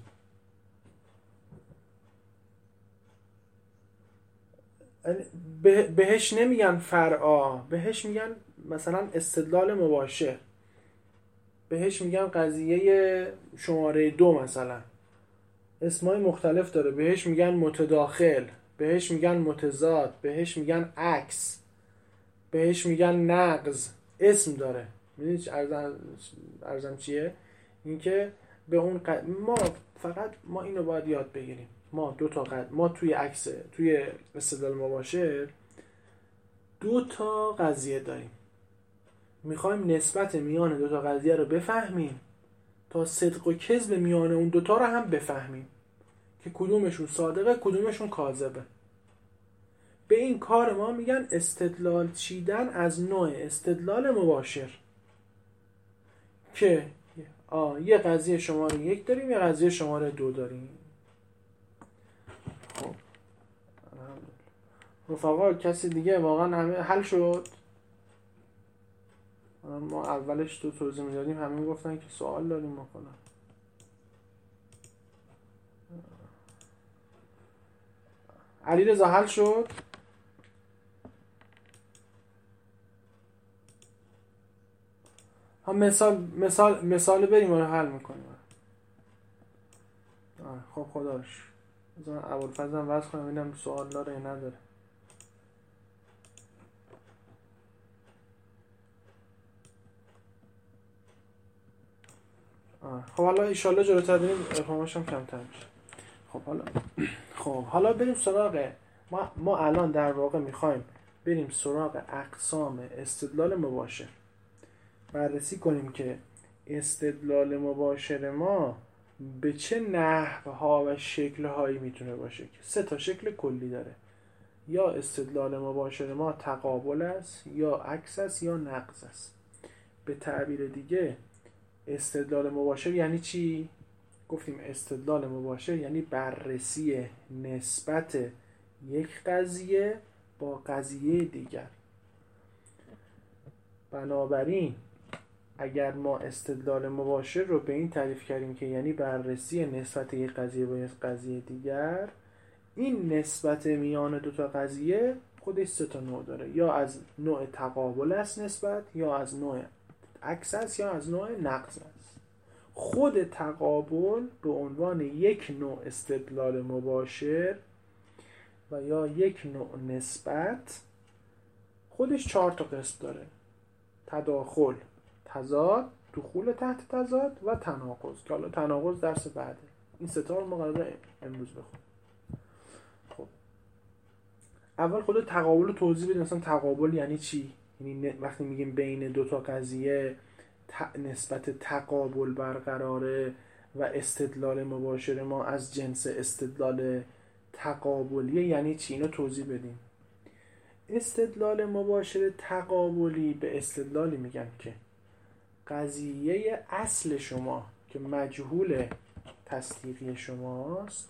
بهش نمیگن فرعا، بهش میگن مثلا استدلال مباشر، بهش میگن قضیه شماره 2 مثلا، اسمای مختلف داره، بهش میگن متداخل، بهش میگن متضاد، بهش میگن عکس، بهش میگن نقض، اسم داره. میدونید عرضم چیه؟ این که به اون ما اینو باید یاد بگیریم. ما توی استدلال مباشر 2 تا قضیه داریم، میخوایم نسبت میان 2 تا قضیه رو بفهمیم تا صدق و کذب میان اون 2 تا رو هم بفهمیم که کدومشون صادقه کدومشون کاذبه. به این کار ما میگن استدلال چیدن از نوع استدلال مباشر، که یه قضیه شماره 1 داریم یه قضیه شماره 2 داریم. خب رفقا کسی دیگه واقعا همه حل شد؟ ما اولش تو توضیح میدادیم همه گفتن که سوال داریم ما کنم. علیرضا حل شد؟ هم مثال بریم رو حل میکنیم. خب خداش بذار ابوالفضل هم وضع کنم ببینم سوال داره یا نداره. خب حالا ایشالله جلوتر بریم افهامش هم کمتر میشه. خب حالا بریم سراغ ما الان در واقع میخوایم بریم سراغ اقسام استدلال مباشر، بررسی کنیم که استدلال مباشر ما به چه نحوها و شکلهایی میتونه باشه، که 3 تا شکل کلی داره. یا استدلال مباشر ما تقابل است، یا عکس است، یا نقض است. به تعبیر دیگه استدلال مباشر یعنی چی؟ گفتیم استدلال مباشر یعنی بررسی نسبت یک قضیه با قضیه دیگر. بنابراین اگر ما استدلال مباشر رو به این تعریف کردیم که یعنی بررسی نسبت یک قضیه با یک قضیه دیگر، این نسبت میان 2 تا قضیه خودش 3 تا نوع داره. یا از نوع تقابل است نسبت، یا از نوع عکس است، یا از نوع نقض است. خود تقابل به عنوان یک نوع استدلال مباشر و یا یک نوع نسبت خودش 4 تا قسم داره: تداخل، تضاد، دخول تحت تضاد و تناقض، که حالا تناقض درس بعده. این سه تا رو ما قراره امروز بخونیم. خب اول خود تقابل رو توضیح بدیم. مثلا تقابل یعنی چی؟ یعنی وقتی میگیم بین دو تا قضیه نسبت تقابل برقراره و استدلال مباشر ما از جنس استدلال تقابلیه، یعنی چی؟ اینو توضیح بدیم. استدلال مباشر تقابلی به استدلالی میگن که قضیه اصل شما که مجهول تصدیقی شماست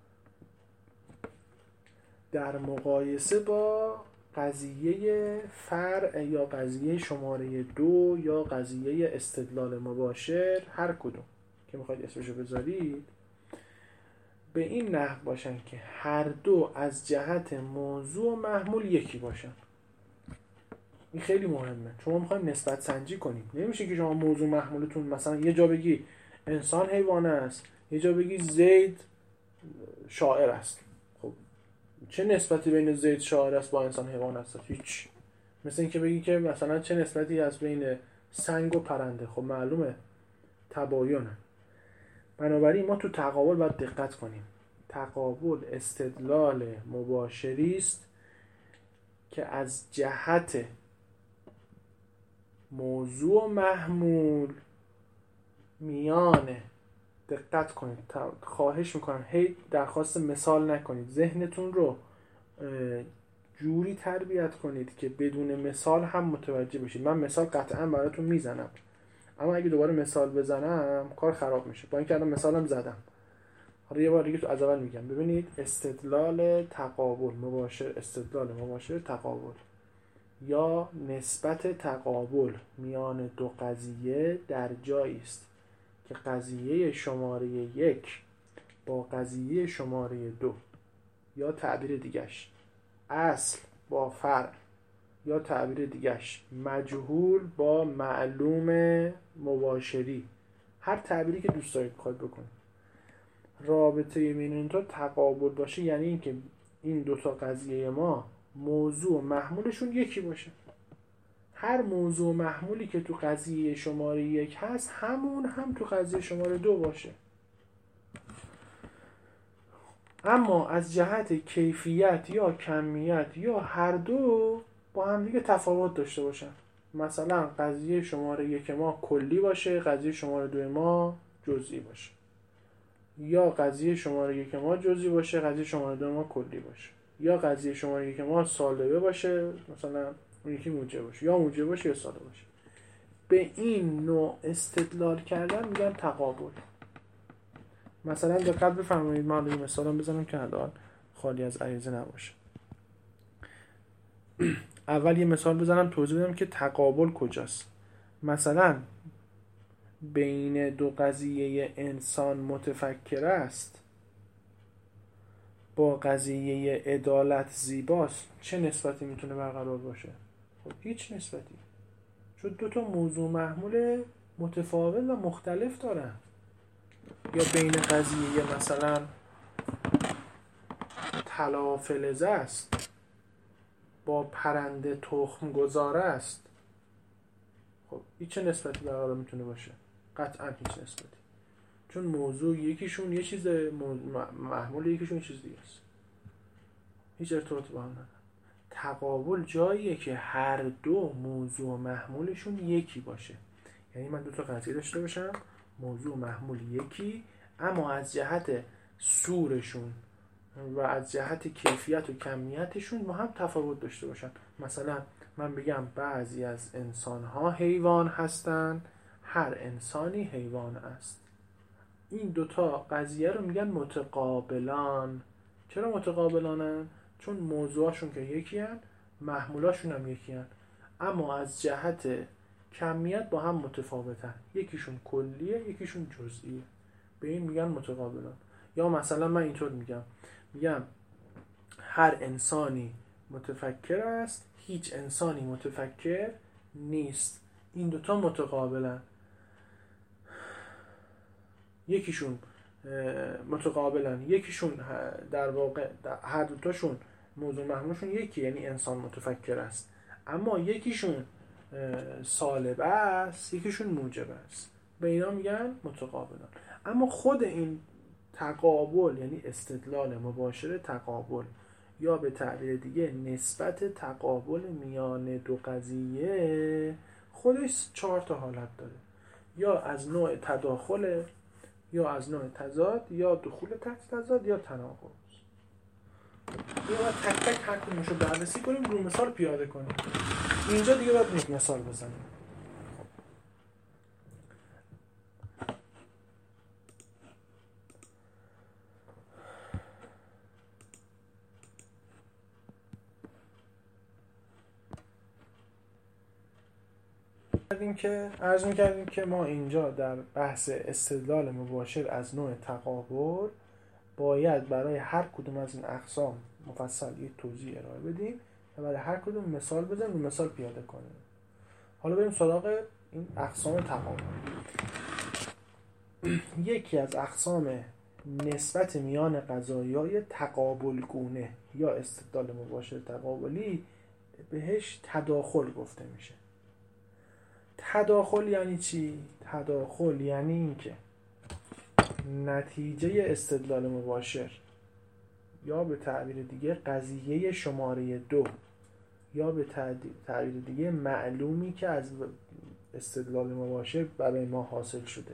در مقایسه با قضیه فرع یا قضیه شماره 2 یا قضیه استدلال مباشر، هر کدوم که میخواید اسمشو بذارید، به این نحو باشن که هر دو از جهت موضوع و محمول یکی باشن. این خیلی مهمه چون ما میخوایم نسبت سنجی کنیم. نمیشه که شما موضوع محمولتون مثلا یه جا بگی انسان حیوان است، یه جا بگی زید شاعر است. خب چه نسبتی بین زید شاعر است با انسان حیوان است؟ هیچ. مثل این که بگی که مثلا چه نسبتی از بین سنگ و پرنده؟ خب معلومه تباینه. بنابراین ما تو تقابل باید دقت کنیم. تقابل استدلال مباشری است که از جهت موضوع و محمول میانه. دقت کنید، خواهش میکنم هی درخواست مثال نکنید، ذهنتون رو جوری تربیت کنید که بدون مثال هم متوجه بشید. من مثال قطعا براتون میزنم، اما اگه دوباره مثال بزنم کار خراب میشه. با اینکه الان مثالم زدم، حالا یه بار دیگه تو از اول میگم. ببینید، استدلال تقابل مباشر، استدلال مباشر تقابل یا نسبت تقابل میان دو قضیه در جایی است که قضیه شماره 1 با قضیه شماره 2، یا تعبیر دیگش اصل با فرع، یا تعبیر دیگش مجهول با معلوم مباشری، هر تعبیری که دوست دارید بخواید بکنید، رابطه بین این دو تقابل باشه. یعنی اینکه این دو تا قضیه ما موضوع و محمولشون یکی باشه. هر موضوع و محمولی که تو قضیه شماره 1 هست همون هم تو قضیه شماره 2 باشه. اما از جهت کیفیت یا کمیت یا هر دو با هم دیگه تفاوت داشته باشن. مثلا قضیه شماره 1 ما کلی باشه، قضیه شماره 2 ما جزئی باشه، یا قضیه شماره 1 ما جزئی باشه، قضیه شماره 2 ما کلی باشه، یا قضیه شماره 1 ما سالبه باشه، مثلا اون یکی موجب باشه، یا موجب باشه یا سالب باشه. به این نوع استدلال کردن میگن تقابل. مثلا دقت بفرمایید، من یه مثالم بزنم که الان خالی از عریضه نباشه. اول یه مثال بزنم توضیح بدم که تقابل کجاست. مثلا بین دو قضیه انسان متفکر است با قضیه عدالت زیباست، چه نسبتی میتونه برقرار باشه؟ خب هیچ نسبتی، چون دو تا موضوع محمول متفاوت و مختلف دارن. یا بین قضیه مثلا طلا فلزه است با پرنده تخم گذاره است، خب هیچ نسبتی برقرار میتونه باشه؟ قطعا هیچ نسبتی، چون موضوع یکیشون یه چیز، محمول یکیشون یه چیز دیگه است، هیچ ارتباطی با هم نداره. تقابل جاییه که هر دو موضوع و محمولشون یکی باشه. یعنی من دو تا قضیه داشته باشم، موضوع و محمول یکی، اما از جهت صورشون و از جهت کیفیت و کمیتشون با هم تفاوت داشته باشن. مثلا من بگم بعضی از انسان‌ها حیوان هستند، هر انسانی حیوان است. این دوتا قضیه رو میگن متقابلان. چرا متقابلانن؟ چون موضوعاشون که یکی هن، محمولاشون هم یکی هن، اما از جهت کمیت با هم متفاوتن. یکیشون کلیه، یکیشون جزئیه. به این میگن متقابلان. یا مثلا من اینطور میگم هر انسانی متفکر است، هیچ انسانی متفکر نیست. این دوتا متقابلن. یکیشون متقابلن، یکیشون در واقع هر دوتاشون موضوع محمولشون یکی، یعنی انسان متفکر است، اما یکیشون سالب است، یکیشون موجب است. به اینا میگن متقابلان. اما خود این تقابل، یعنی استدلال مباشر تقابل، یا به تعبیر دیگه نسبت تقابل میان دو قضیه، خودش 4 تا حالت داره. یا از نوع تداخل، یا از نوع تضاد، یا دخول تحت تضاد، یا تناقض. یا باید تک تک هر کدومش رو بررسی کنیم، رو مثال پیاده کنیم. اینجا دیگه باید یک مثال بزنیم. عرض می‌کردیم که ما اینجا در بحث استدلال مباشر از نوع تقابل باید برای هر کدوم از این اقسام مفصل یک توضیح ارائه بدیم و برای هر کدوم مثال بزنیم و مثال پیاده کنیم. حالا بریم سراغ این اقسام تقابل. یکی از اقسام نسبت میان قضایای تقابل گونه یا استدلال مباشر تقابلی بهش تداخل گفته میشه. تداخل یعنی چی؟ تداخل یعنی اینکه نتیجه استدلال مباشر، یا به تعبیر دیگه قضیه شماره 2، یا به تعبیر دیگه معلومی که از استدلال مباشر برای ما حاصل شده،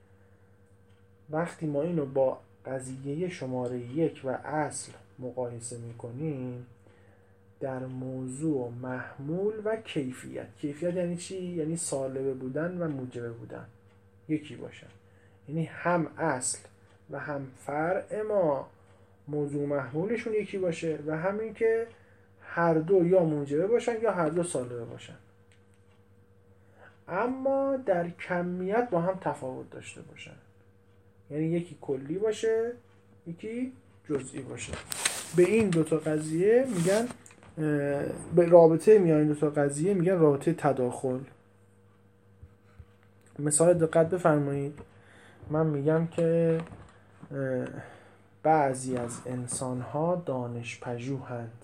وقتی ما اینو با قضیه شماره 1 و اصل مقایسه میکنیم، در موضوع محمول و کیفیت. کیفیت یعنی چی؟ یعنی سالبه بودن و موجبه بودن یکی باشن. یعنی هم اصل و هم فرع ما موضوع محمولشون یکی باشه و همین که هر دو یا موجبه باشن یا هر دو سالبه باشن، اما در کمیت با هم تفاوت داشته باشن. یعنی یکی کلی باشه یکی جزئی باشه. به این دوتا قضیه میگن، به رابطه میان این دوتا قضیه میگن رابطه تداخل. مثال دقت بفرمایید. من میگم که بعضی از انسان‌ها دانش‌پژوهند.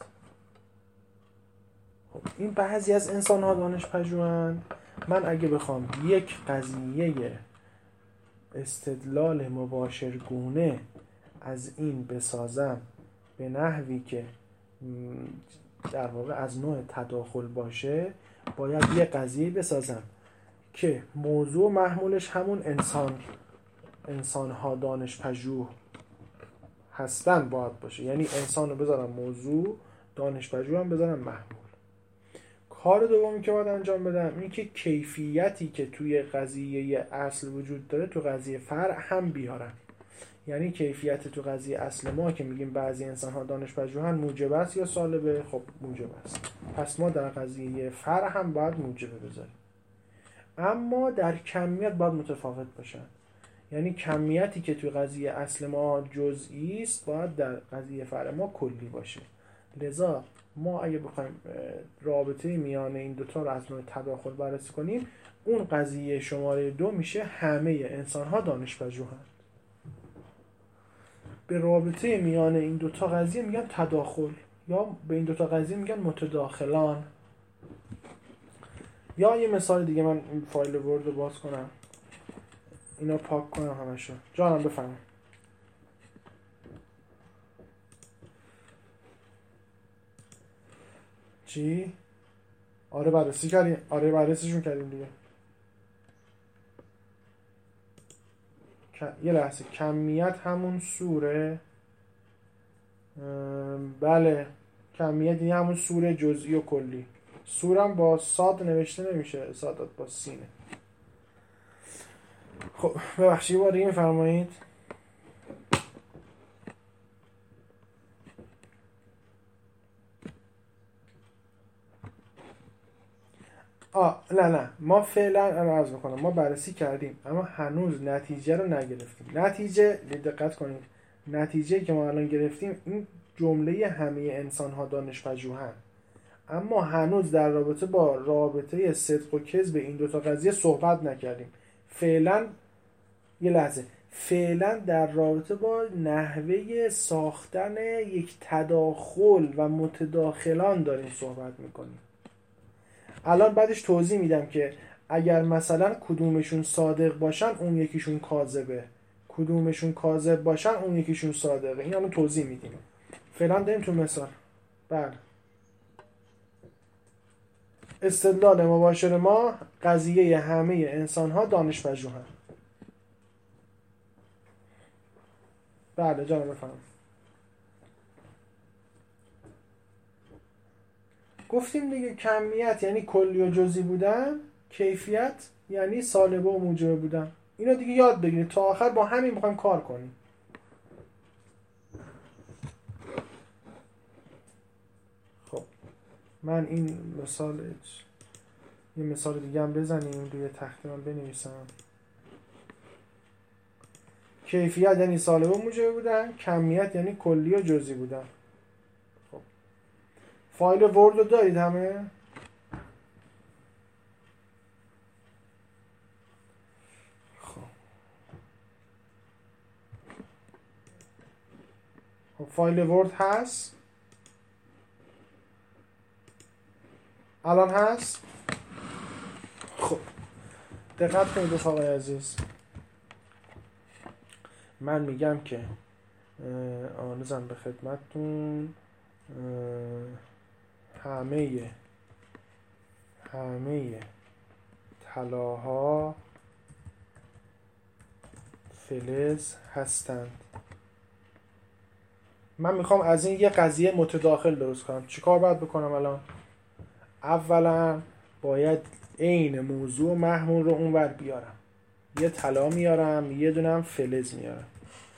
خب این بعضی از انسان‌ها دانش‌پژوهند، من اگه بخوام یک قضیه استدلال مباشرگونه از این بسازم به نحوی که در واقع از نوع تداخل باشه، باید یه قضیه بسازم که موضوع محمولش همون انسان‌ها دانش‌پژوه هستن باید باشه. یعنی انسان رو بذارم موضوع، دانش‌پژوه هم بذارم محمول. کار دومی که باید انجام بدم اینه که کیفیتی که توی قضیه اصل وجود داره تو قضیه فرع هم بیارم. یعنی کیفیت تو قضیه اصل ما که میگیم بعضی انسان‌ها دانش‌پژوهن موجب است یا سالبه، خب موجب است. پس ما در قضیه فرع هم باید موجبه بذاریم. اما در کمیت باید متفاوت باشن. یعنی کمیتی که توی قضیه اصل ما جزئی است باید در قضیه فرع ما کلی باشه. لذا ما اگه بخوایم رابطه میان این دوتا رو از نوع تداخل بررسی کنیم، اون قضیه شماره 2 میشه همه انسان‌ها دانش‌پژوهند. به رابطه میان این دوتا قضیه میگن تداخل، یا به این دوتا قضیه میگن متداخلان. یا یه مثال دیگه، من این فایل ورد رو باز کنم، اینا پاک کنم همشو. جانم بفرمایید. چی؟ آره بررسی کردیم. آره بررسیشون کردیم دیگه. یه لحظه، کمیت همون سوره؟ بله، کمیت یعنی همون سوره جزئی و کلی. سورم با صاد نوشته نمیشه، صادات با سینه. خب ببخشید بار دیگه میفرمایید. نه ما فعلا عرض میکنم ما بررسی کردیم اما هنوز نتیجه رو نگرفتیم. نتیجه، دقت کنید، نتیجه که ما الان گرفتیم این جمله همه انسان ها دانش‌پژوهن، اما هنوز در رابطه با رابطه صدق و کذب این دوتا قضیه صحبت نکردیم. فعلا یه لحظه، فعلا در رابطه با نحوه ساختن یک تداخل و متداخلان داریم صحبت میکنیم. الان بعدش توضیح میدم که اگر مثلا کدومشون صادق باشن اون یکیشون کاذبه، کدومشون کاذب باشن اون یکیشون صادقه. این الان توضیح میدیم. فعلا داریم تو مثال. بله. استدلال مباشر ما قضیه همه انسان ها دانش پژوهند. بله جانم بفهم. گفتیم دیگه کمیت یعنی کلی و جزئی بودن، کیفیت یعنی سالبه و موجبه بودن. اینا دیگه یاد بگیرید تا آخر با همین میخوایم کار کنیم. خب من این یه مثال دیگه هم بزنیم روی تخته من بنویسم. کیفیت یعنی سالبه و موجبه بودن، کمیت یعنی کلی و جزئی بودن. خب فایل ورد رو دارید همه؟ خب فایل ورد هست؟ الان هست؟ خب دقت کنید رفقای عزیز. من میگم که آنزم به خدمتتون همه طلاها فلز هستند. من میخوام از این یه قضیه متداخل درست کنم. چیکار باید بکنم الان؟ اولا باید عین موضوع و محمول رو اونور بیارم. یه طلا میارم، یه دونم فلز میارم.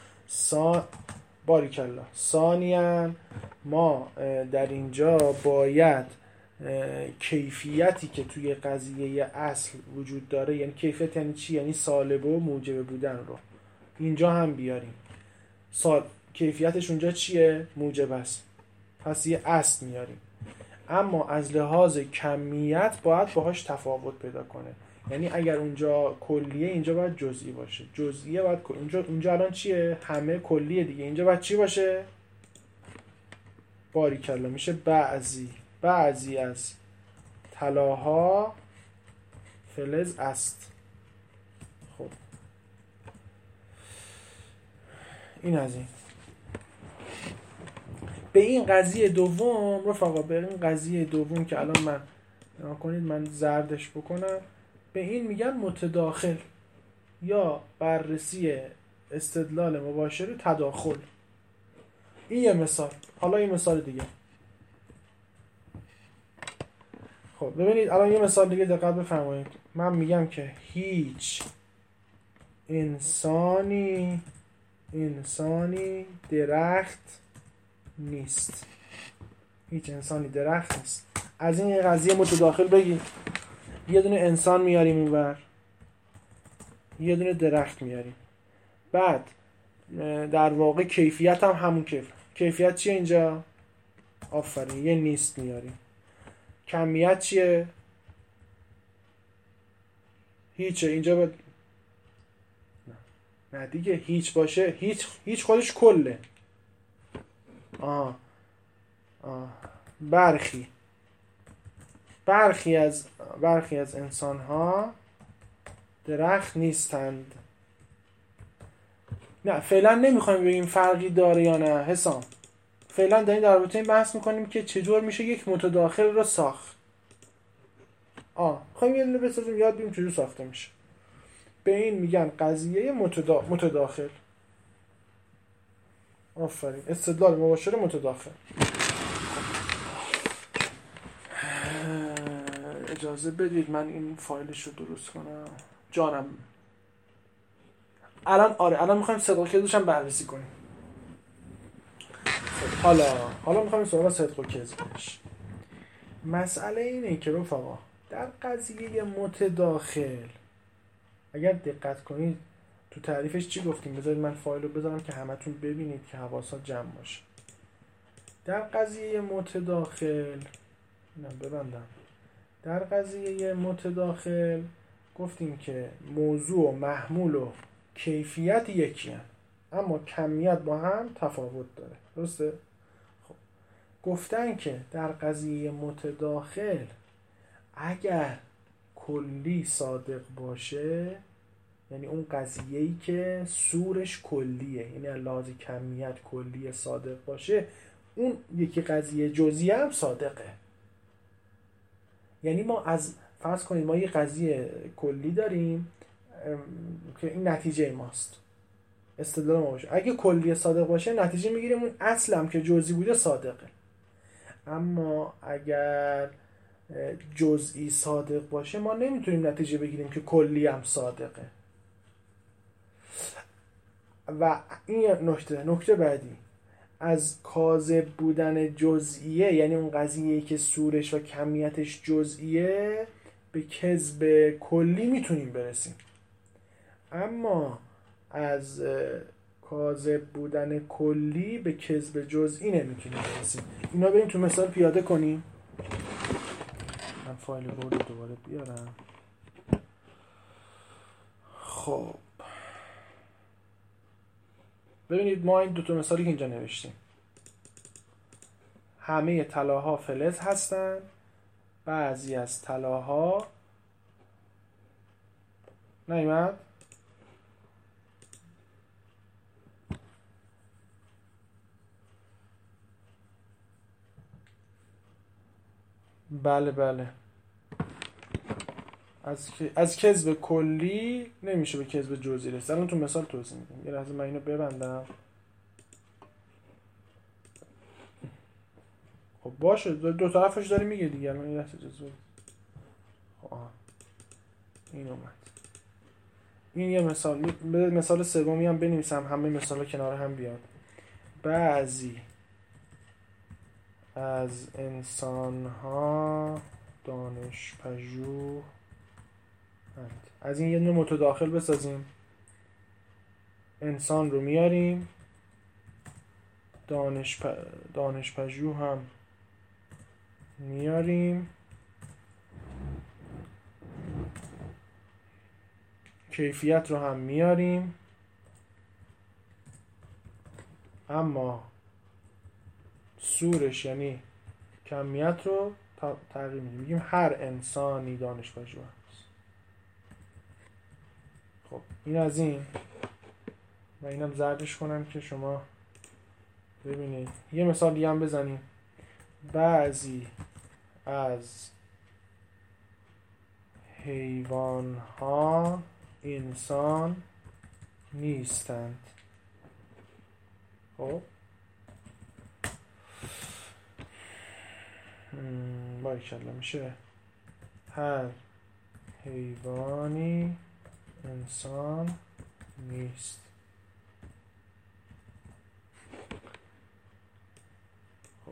باریکلا. ثانیاً ما در اینجا باید کیفیتی که توی قضیه اصل وجود داره، یعنی کیفیت یعنی چی؟ یعنی سالبه و موجبه بودن رو اینجا هم بیاریم. کیفیتش اونجا چیه؟ موجب است. پس یه اصل میاریم. اما از لحاظ کمیت باید باهاش تفاوت پیدا کنه. یعنی اگر اونجا کلیه اینجا باید جزئی باشه، جزئیه باید اینجا الان چیه؟ همه کلیه دیگه. اینجا باید چی باشه؟ باریکلا. میشه بعضی از طلاها فلز است. خب این از این. به این قضیه دوم رفقا، به این قضیه دوم که الان من نکنید من زردش بکنم، به این میگن متداخل یا بررسی استدلال مباشر تداخل. این یه مثال. حالا یه مثال دیگه. خب ببینید الان یه مثال دیگه دقت بفرمایید. من میگم که هیچ انسانی درخت نیست. هیچ انسانی درخت نیست. از این قضیه متداخل بگید. یه دونه انسان میاریم اونور، یه دونه درخت میاریم. بعد در واقع کیفیت هم همون کیفیت چیه اینجا؟ آفرین، یه نیست میاریم. کمیت چیه؟ هیچه. اینجا باید نه دیگه هیچ باشه. هیچ خودش کله. برخی از انسان ها درخت نیستند. نه فعلا نمیخوایم بگیم فرقی داره یا نه حسام. فعلا داریم در رابطه این بحث میکنیم که چجور میشه یک متداخل رو ساخت. خواهیم یه دونه بسازیم یاد بگیم چجور ساخته میشه. به این میگن قضیه متداخل. آفرین. استدلال مباشر متداخل. اجازه بدید من این فایلش رو درست کنم جانم. الان میخوایم صدق و کذبش هم بررسی کنیم. حالا میخوایم سراغ صدق و کذبش. مسئله اینه که رفقا در قضیه متداخل اگر دقت کنید تو تعریفش چی گفتیم؟ بذارید من فایل رو بذارم که همتون ببینید که حواسات جمع باشه. در قضیه متداخل در قضیه متداخل گفتیم که موضوع و محمول و کیفیت یکی هست اما کمیت با هم تفاوت داره. درسته؟ خب گفتن که در قضیه متداخل اگر کلی صادق باشه، یعنی اون قضیه‌ای که سورش کلیه، یعنی از لحاظ کمیت کلی صادق باشه، اون یکی قضیه جزئی هم صادقه. یعنی ما از فرض کنید ما یه قضیه کلی داریم که این نتیجه ماست، استدلال ما باشه. اگه کلی صادق باشه نتیجه میگیریم اون اصل هم که جزئی بوده صادقه. اما اگر جزئی صادق باشه ما نمیتونیم نتیجه بگیریم که کلی هم صادقه. و این نکته بعدی، از کاذب بودن جزئیه، یعنی اون قضیه‌ای که سورش و کمیتش جزئیه، به کذب کلی میتونیم برسیم. اما از کاذب بودن کلی به کذب جزئی نمیتونیم برسیم. اینا بریم تو مثال پیاده کنیم. من فایل ورد دوباره بیارم. خب ببینید ما این دو تا مثالی که اینجا نوشتیم، همه طلاها فلز هستن، بعضی از طلاها نیامد. بله از کذب کلی نمیشه به کذب جزئی رسید. الان تو مثال توضیح میدم. یه لحظه من اینو ببندم. خب باشه، دو طرفش داره میگه دیگه. الان یه لحظه اجازه بدید. خب این اومد. این یه مثال. مثال سومی هم بنویسم همه مثالا کنار هم بیاد. بعضی از انسان‌ها دانش‌پژوه. از این یه دونه متداخل بسازیم. انسان رو میاریم، دانش‌پژوه هم میاریم، کیفیت رو هم میاریم، اما سورش یعنی کمیت رو تغییر میدیم. میگیم هر انسانی دانش‌پژوه است. خب این از این. و اینم زردش کنم که شما ببینید. یه مثال دیگه هم بزنیم. بعضی از حیوان‌ها انسان نیستند. خب باریکلا میشه هر حیوانی انسان نیست. خب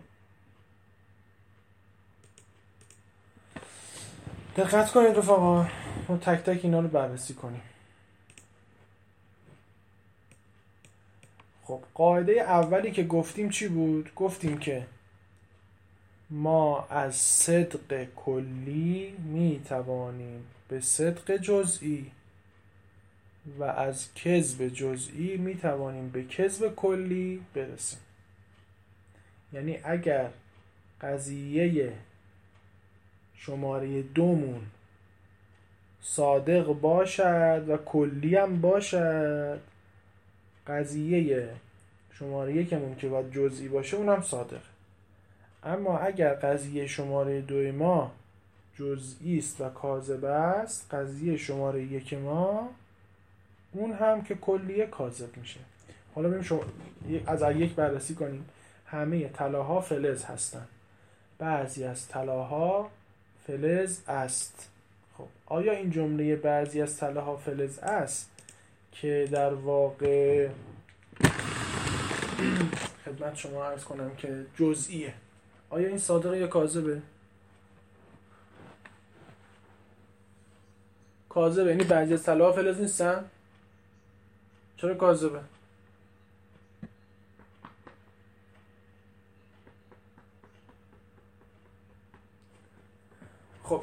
دقت کنید رفقا، ما تک تک اینا رو بررسی کنیم. خب قاعده اولی که گفتیم چی بود؟ گفتیم که ما از صدق کلی می توانیم به صدق جزئی و از کذب جزئی می توانیم به کذب کلی برسیم. یعنی اگر قضیه شماره 2 صادق باشد و کلی هم باشد، قضیه شماره 1 که باید جزئی باشه اونم صادق. اما اگر قضیه شماره 2 ما جزئی است و کاذب است، قضیه شماره 1 ما اون هم که کلیه کاذب میشه. حالا بریم از یک بررسی کنیم. همه طلاها فلز هستند. بعضی از طلاها فلز است. خب آیا این جمله بعضی از طلاها فلز است که در واقع خدمت شما عرض کنم که جزئیه، آیا این صادقه یا کاذبه؟ کاذبه. یعنی بعضی از طلاها فلز نیستن. چرا کاذبه؟ خب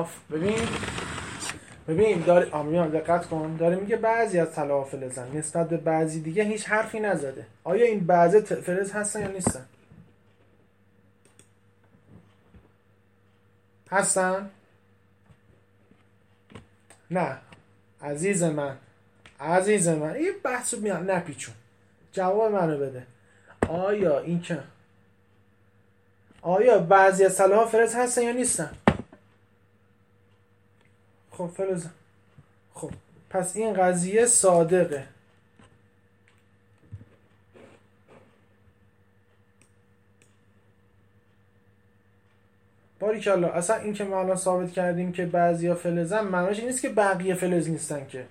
ببین دقت کن، داره میگه بعضی از طلاها فلزن، نسبت به بعضی دیگه هیچ حرفی نزده. آیا این بعضی فلز هستن یا نیستن؟ هستن؟ نه عزیز من این بحثو نپیچون، جواب منو بده. آیا بعضی از طلاها فلز هستن یا نیستن؟ خب فلز. خب پس این قضیه صادقه. باریکلا. اصلا این که ما الان ثابت کردیم که بعضیا فلزن معنیش این نیست که بقیه فلز نیستن که.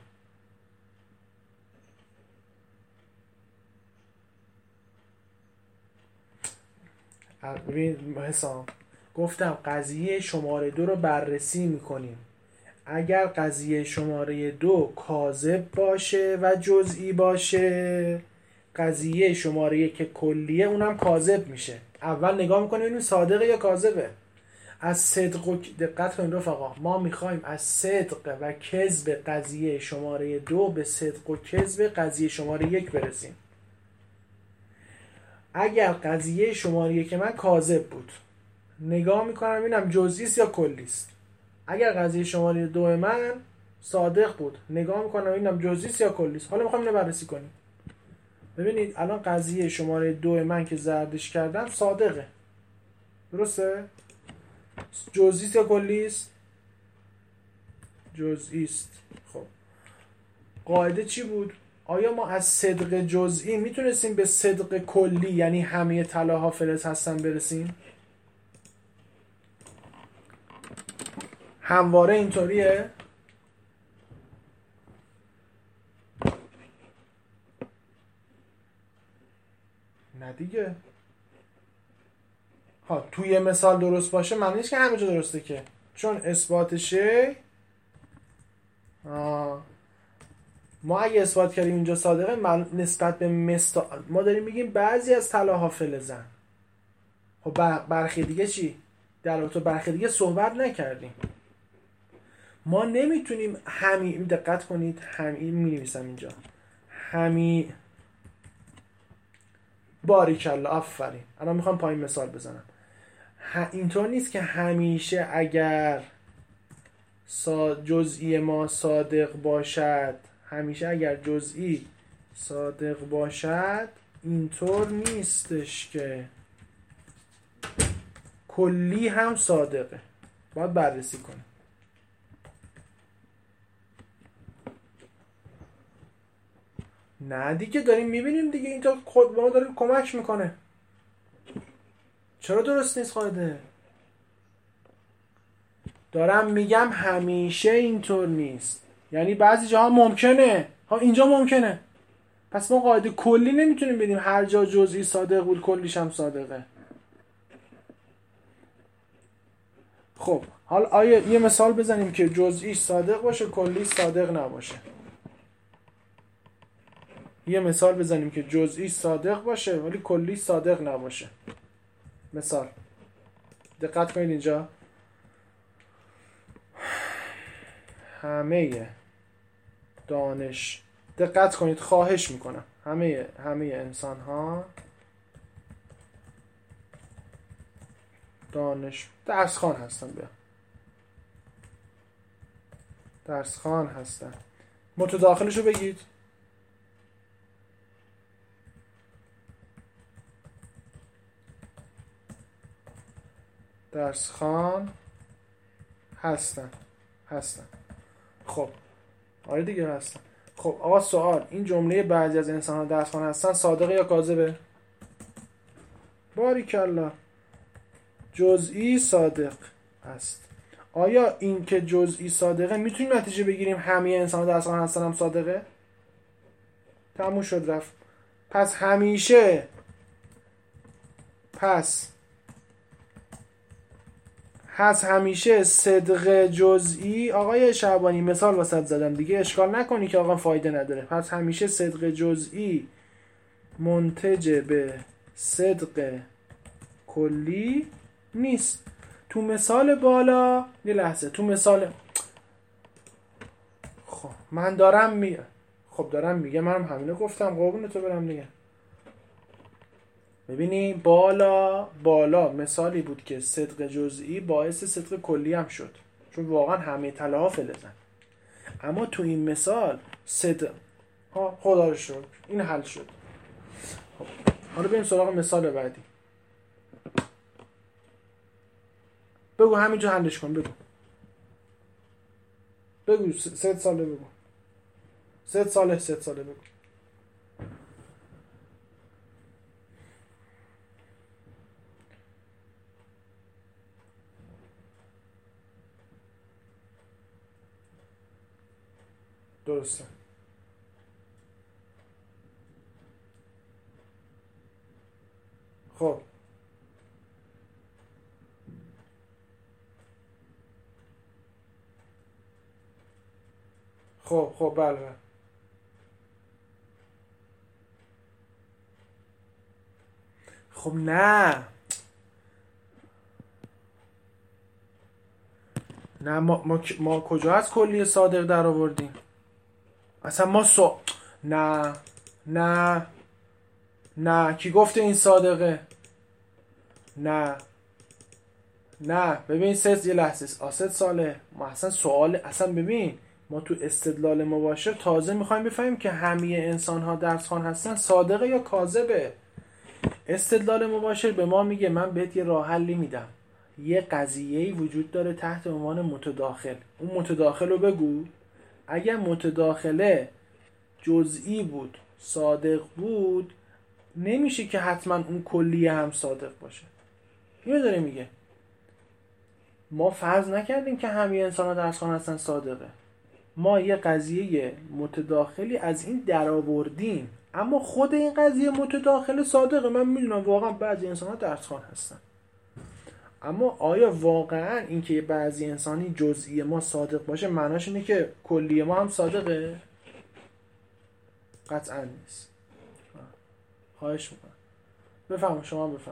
ببین حسام، گفتم قضیه شماره 2 رو بررسی میکنیم. اگر قضیه شماره 2 کاذب باشه و جزئی باشه، قضیه شماره 1 کلیه اونم کاذب میشه. اول نگاه میکنیم ببینیم صادقه یا کاذبه. از صدق و دقت کنید رفقا، ما میخوایم از صدق و کذب قضیه شماره 2 به صدق و کذب قضیه شماره 1 برسیم. اگر قضیه شماره 1 من کاذب بود، نگاه میکنم ببینم جزئی است یا کلی است. اگر قضیه شماره 2 من صادق بود، نگاه میکنم ببینم جزئی است یا کلی است. حالا میخوایم اینو بررسی کنیم. ببینید الان قضیه شماره 2 من که زردش کردم صادقه، درسته؟ جزئی است یا کلی است؟ جزئی است. خب قاعده چی بود؟ آیا ما از صدق جزئی میتونستیم به صدق کلی، یعنی همه طلاها فلز هستن، برسیم؟ همواره اینطوریه؟ نه دیگه. ها توی مثال درست باشه معنیش که همه جا درسته که، چون اثباتشه. ما اگه اثبات کردیم اینجا صادقه، نسبت به ما داریم میگیم بعضی از طلاها فلزن. خب برخی دیگه چی؟ در واقع برخی دیگه صحبت نکردیم. ما نمیتونیم دقت کنید، می‌نویسم اینجا باریکلا، آفرین. الان میخوام پایین مثال بزنم. اینطور نیست که همیشه اگر جزئی ما صادق باشد، اینطور نیستش که کلی هم صادقه. باید بررسی کنیم. نه دیگه، داریم میبینیم دیگه، اینطور خود به ما داره کمک میکنه. چرا درست نیست قاعده؟ دارم میگم همیشه اینطور نیست، یعنی بعضی جاها ممکنه، اینجا ممکنه. پس ما قاعده کلی نمیتونیم بدیم هر جا جزئی صادق بود کلیش هم صادقه. خب حالا آیا یه مثال بزنیم که جزئی صادق باشه کلی صادق نباشه. یه مثال بزنیم که جزئی صادق باشه ولی کلی صادق نباشه. مثال دقت کنید اینجا، همه دانش، دقت کنید خواهش میکنم، همه انسان ها درسخوان هستن. متداخلشو بگید. درسخوان هستن. خب آره دیگه هستن. خب آقا سوال، این جمله بعضی از انسان ها درسخوان هستن صادقه یا کاذبه؟ باریکلا، جزئی صادق است. آیا این که جزئی صادقه میتونیم نتیجه بگیریم همه انسان ها درسخوان هستن هم صادقه؟ تموم شد رفت. پس همیشه صدق جزئی. آقای شعبانی مثال واسط زدم دیگه، اشکال نکنی که آقا فایده نداره. پس همیشه صدق جزئی منتج به صدق کلی نیست. تو مثال بالا یه لحظه، تو مثال خب من دارم میگم، منم همینو گفتم، قربونتو برم دیگه. ببینی بالا مثالی بود که صدق جزئی باعث صدق کلی هم شد، چون واقعا همه طلاها فلزن. اما تو این مثال صدق. خدا رو شکر این حل شد. حالا بریم سراغ مثال بعدی. بگو همینجا حلش کن. بگو 3 ساله بگو. 3 ساله بگو. درسته. خب بله. خب نه ما کجا از کلیه صادق در آوردیم؟ اصلا ما نه کی گفته این صادقه؟ نه ببین یه لحظه 3 ساله ما اصلا سوال اصلا ببین ما تو استدلال مباشر تازه میخوایم بفهمیم که همه انسان ها درسخوان هستن صادقه یا کاذبه. استدلال مباشر به ما میگه من بهت یه راه حلی میدم، یه قضیه‌ای وجود داره تحت عنوان متداخل، اون متداخل رو بگو. اگر متداخله جزئی بود صادق بود نمیشه که حتما اون کلیه هم صادق باشه. اینو داره میگه. ما فرض نکردیم که همه انسان ها درسخوان هستن صادقه، ما یه قضیه متداخلی از این در آوردیم، اما خود این قضیه متداخل صادقه. من میدونم واقعا بعضی انسان ها درسخوان هستن، اما آیا واقعا این که بعضی انسانی جزئی ما صادق باشه معناش اینه که کلی ما هم صادقه؟ قطعا نیست. خواهش میکنم بفهم. شما بفهم.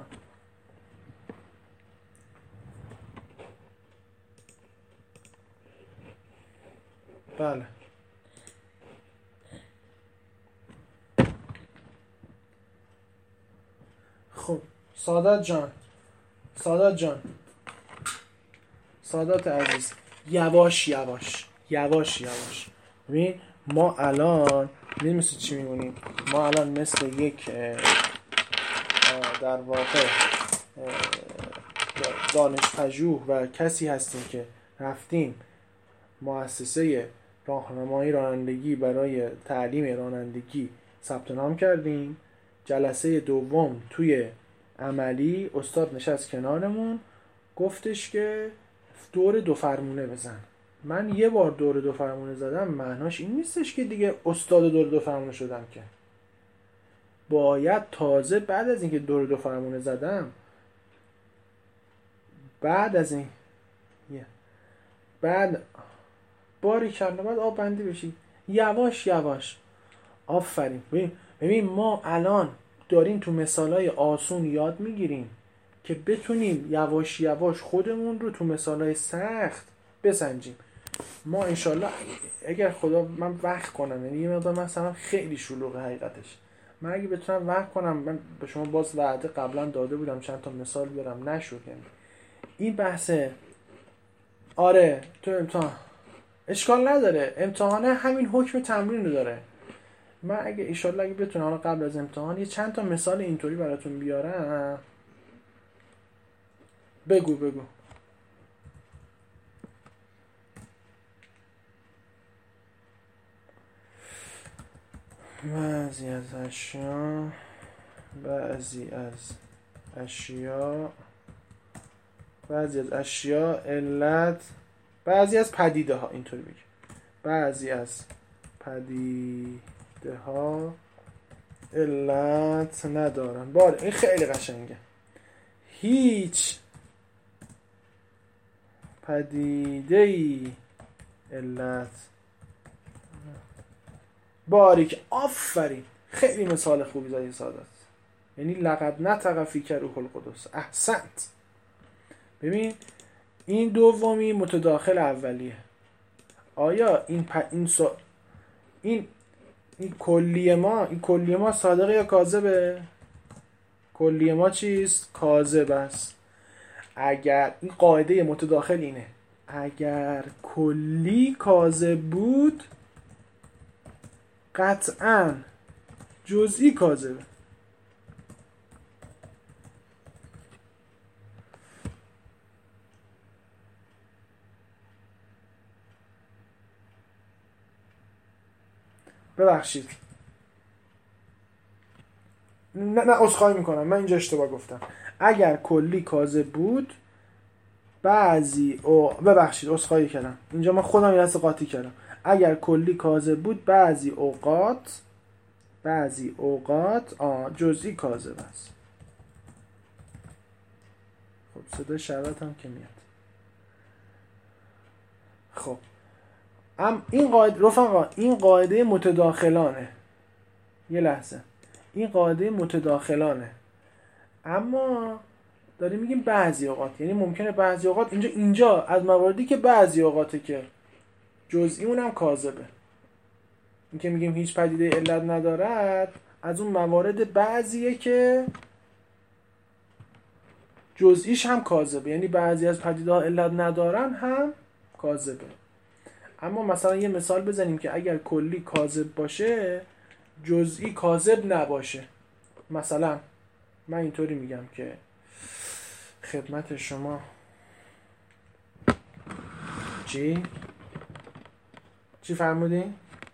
بله. خب سادات عزیز، یواش. ببین ما الان مثل چی میمونیم؟ ما الان مثل یک در واقع دانشپژوه و کسی هستیم که رفتیم مؤسسه راهنمایی رانندگی برای تعلیم رانندگی ثبت نام کردیم. جلسه دوم توی عملی استاد نشست کنارمون گفتش که دور 2 فرمونه بزن. من یه بار دور 2 فرمونه زدم معناش این نیستش که دیگه استاد دور 2 فرمونه شدم، که باید تازه بعد از اینکه دور 2 فرمونه زدم، بعد باری کردم بعد آب بندی بشی. یواش آفرین. ببین ما الان داریم تو مثالای آسون یاد میگیریم که بتونیم یواش خودمون رو تو مثالای سخت بسنجیم. ما انشالله اگر خدا من وقت کنم، یعنی یه مقدار مثلا خیلی شلوغه حقیقتش، من اگه بتونم وقت کنم، من به شما باز وعده قبلا داده بودم چند تا مثال بیارم نشد. یعنی این بحثه آره تو امتحان اشکال نداره، امتحانه همین حکم تمرین رو داره. من اگه ایشالله اگه بتونم قبل از امتحان یه چند تا مثال اینطوری براتون بیارم. بگو بعضی از اشیا علت، بعضی از پدیده ها، اینطوری بگیم بعضی از پدیده ها علت ندارن. باره این خیلی قشنگه. هیچ پدیده‌ای علت. باریک، آفرین، خیلی مثال خوبی زدی سادات. یعنی لقد نطق فیک روح القدس. احسنت. ببین این دومی متداخل اولیه. آیا این کلیه ما صادقه یا کاذبه؟ کلیه ما چیست؟ کاذب است. اگر این قاعده متداخل اینه، اگر کلی کاذب بود قطعاً جزئی کاذبه. ببخشید، نه عذرخواهی میکنم، من اینجا اشتباه گفتم. اگر کلی کاذب بود ببخشید عذرخواهی کردم، اینجا من خودم یه لحظه قاطی کردم. اگر کلی کاذب بود بعضی اوقات جزئی کاذب است. خب صدای شربت هم که میاد. خب این قاعده رفقا، این قاعده متداخلانه. یه لحظه، این قاعده متداخلانه، اما داریم میگیم بعضی اوقات، یعنی ممکنه بعضی اوقات اینجا از مواردی که بعضی اوقاته که جزئی اونم کاذبه. این که میگیم هیچ پدیده علت ندارد، از اون موارد بعضیه که جزئیش هم کاذبه، یعنی بعضی از پدیده ها علت ندارن هم کاذبه. اما مثلا یه مثال بزنیم که اگر کلی کاذب باشه جزئی کاذب نباشه. مثلا من اینطوری میگم که خدمت شما چی فرمودین؟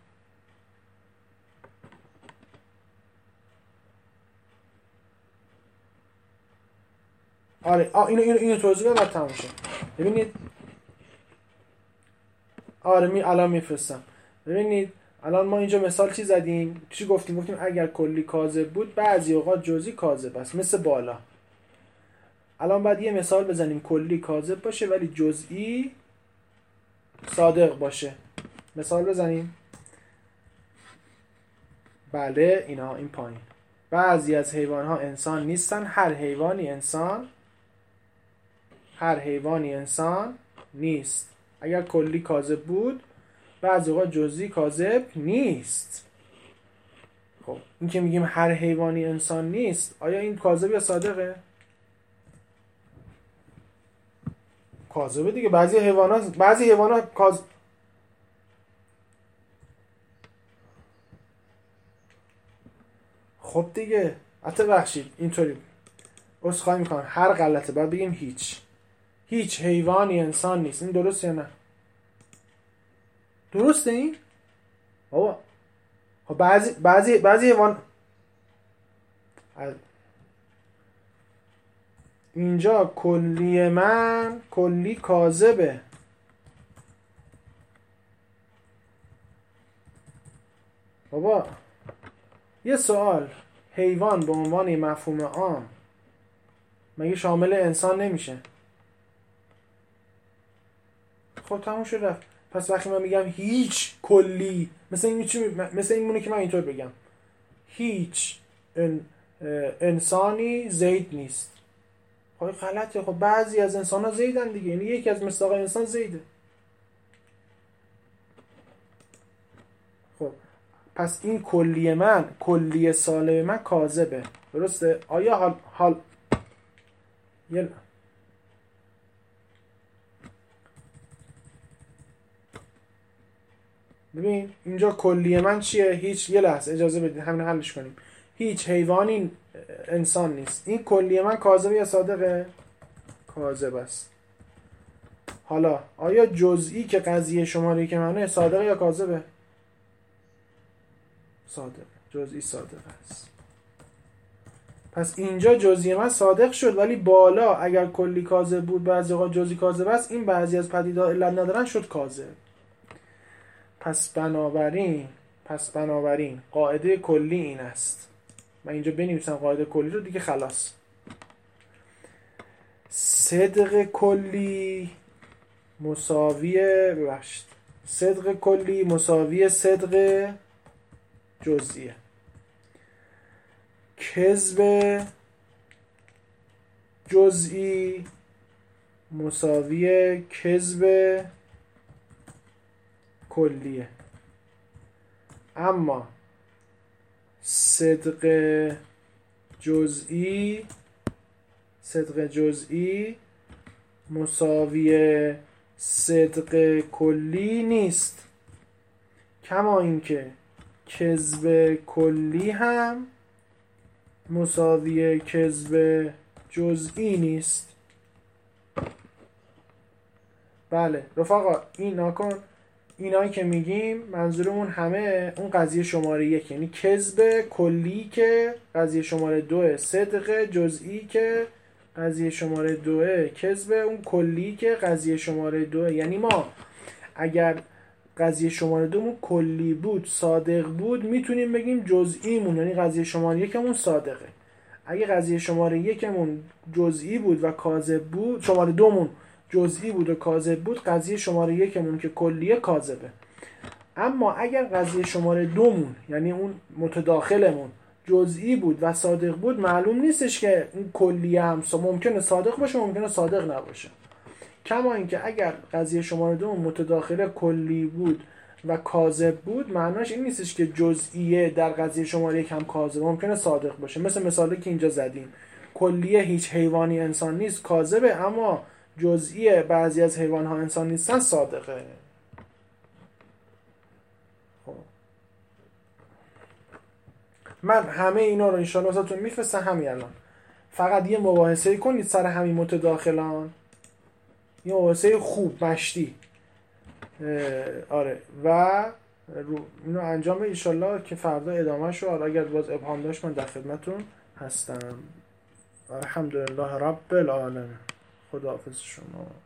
آره اینو توضیح بدم بعد تموم شه. ببینید آره الان میفرستم. ببینید الان ما اینجا مثال چی زدیم؟ چی گفتیم اگر کلی کاذب بود بعضی اوقات جزئی کاذب است، مثل بالا. الان بعد یه مثال بزنیم کلی کاذب باشه ولی جزئی صادق باشه. مثال بزنیم. بله این پایین. بعضی از حیوان‌ها انسان نیستن، هر حیوانی انسان نیست. اگر کلی کاذب بود بعضی اوقات جزئی کاذب نیست. خب این که میگیم هر حیوانی انسان نیست، آیا این کاذب یا صادقه؟ کاذبه دیگه. بعضی حیوانات کاذب. خب دیگه حتی بخشید اینطوری عذرخواهی میکنم، هر غلطه باید بگیم هیچ حیوانی انسان نیست. این درسته یا نه؟ درسته این؟ بابا خب بعضی حیوان اینجا کلی کاذبه. بابا یه سوال، حیوان به عنوان مفهوم عام مگه شامل انسان نمیشه؟ خب تموم شد رفت. پس وقتی من میگم هیچ کلی، مثل این مونه که من اینطور بگم هیچ انسانی زید نیست. خب غلطه. خب بعضی از انسان ها زیدن دیگه، یعنی یکی از مصداق انسان زیده. خب پس این کلی سالم من کاذبه، درسته؟ آیا حال ببین اینجا کلی من چیه؟ هیچ. یه لحظه اجازه بدید همین حلش کنیم. هیچ حیوانی انسان نیست. این کلی من کاذبه یا صادقه؟ کاذب است. حالا آیا جزئی که قضیه شماره که منه صادقه یا کاذبه؟ صادقه. جزئی صادق است. پس اینجا جزئی من صادق شد، ولی بالا اگر کلی کاذب بود بعضی اوقات جزئی کاذب است، این بعضی از پدیده‌ها علت ندارن شد کاذب. پس بنابراین قاعده کلی این است. من اینجا بنویسم قاعده کلی رو دیگه خلاص. صدق کلی مساوی صدق جزئیه. کذب جزئی مساوی کذب کلیه. اما صدق جزئی مساوی صدق کلی نیست، کما اینکه کذب کلی هم مساوی کذب جزئی نیست. بله رفقا این نکن، اینایی که میگیم منظورمون همه اون قضیه شماره 1، یعنی کذب کلی که قضیه شماره 2، صدق جزئی که قضیه شماره 2، کذب اون کلی که قضیه شماره 2. یعنی ما اگر قضیه شماره 2 کلی بود، صادق بود، میتونیم بگیم جزئیمون یعنی قضیه شماره 1 صادقه. اگه قضیه شماره 1 جزئی بود و کاذب بود، شماره 2 جزئی بود و کاذب بود، قضیه شماره 1 که کلیه کاذبه. اما اگر قضیه شماره 2 یعنی اون متداخلمون جزئی بود و صادق بود، معلوم نیستش که اون کلیه هم ممکنه صادق باشه ممکنه صادق نباشه. کما اینکه اگر قضیه شماره 2 متداخله کلی بود و کاذب بود، معناش این نیستش که جزئیه در قضیه شماره 1 هم کاذب، ممکنه صادق باشه. مثل مثالی که اینجا زدیم، کلیه هیچ حیوانی انسان نیست کاذبه، اما جزئی بعضی از حیوان ها انسان نیستن صادقه. خب من همه اینا رو انشاءالله واسهتون میفرستم همین الان. فقط یه مباحثه کنید سر همین متداخلان، یه مباحثه خوب مشتی. آره و اینو انجام بدید انشاءالله که فردا ادامه شو. اگر باز ابهام داشت من در خدمتون هستم. الحمدلله رب العالمین. خداحافظ شما.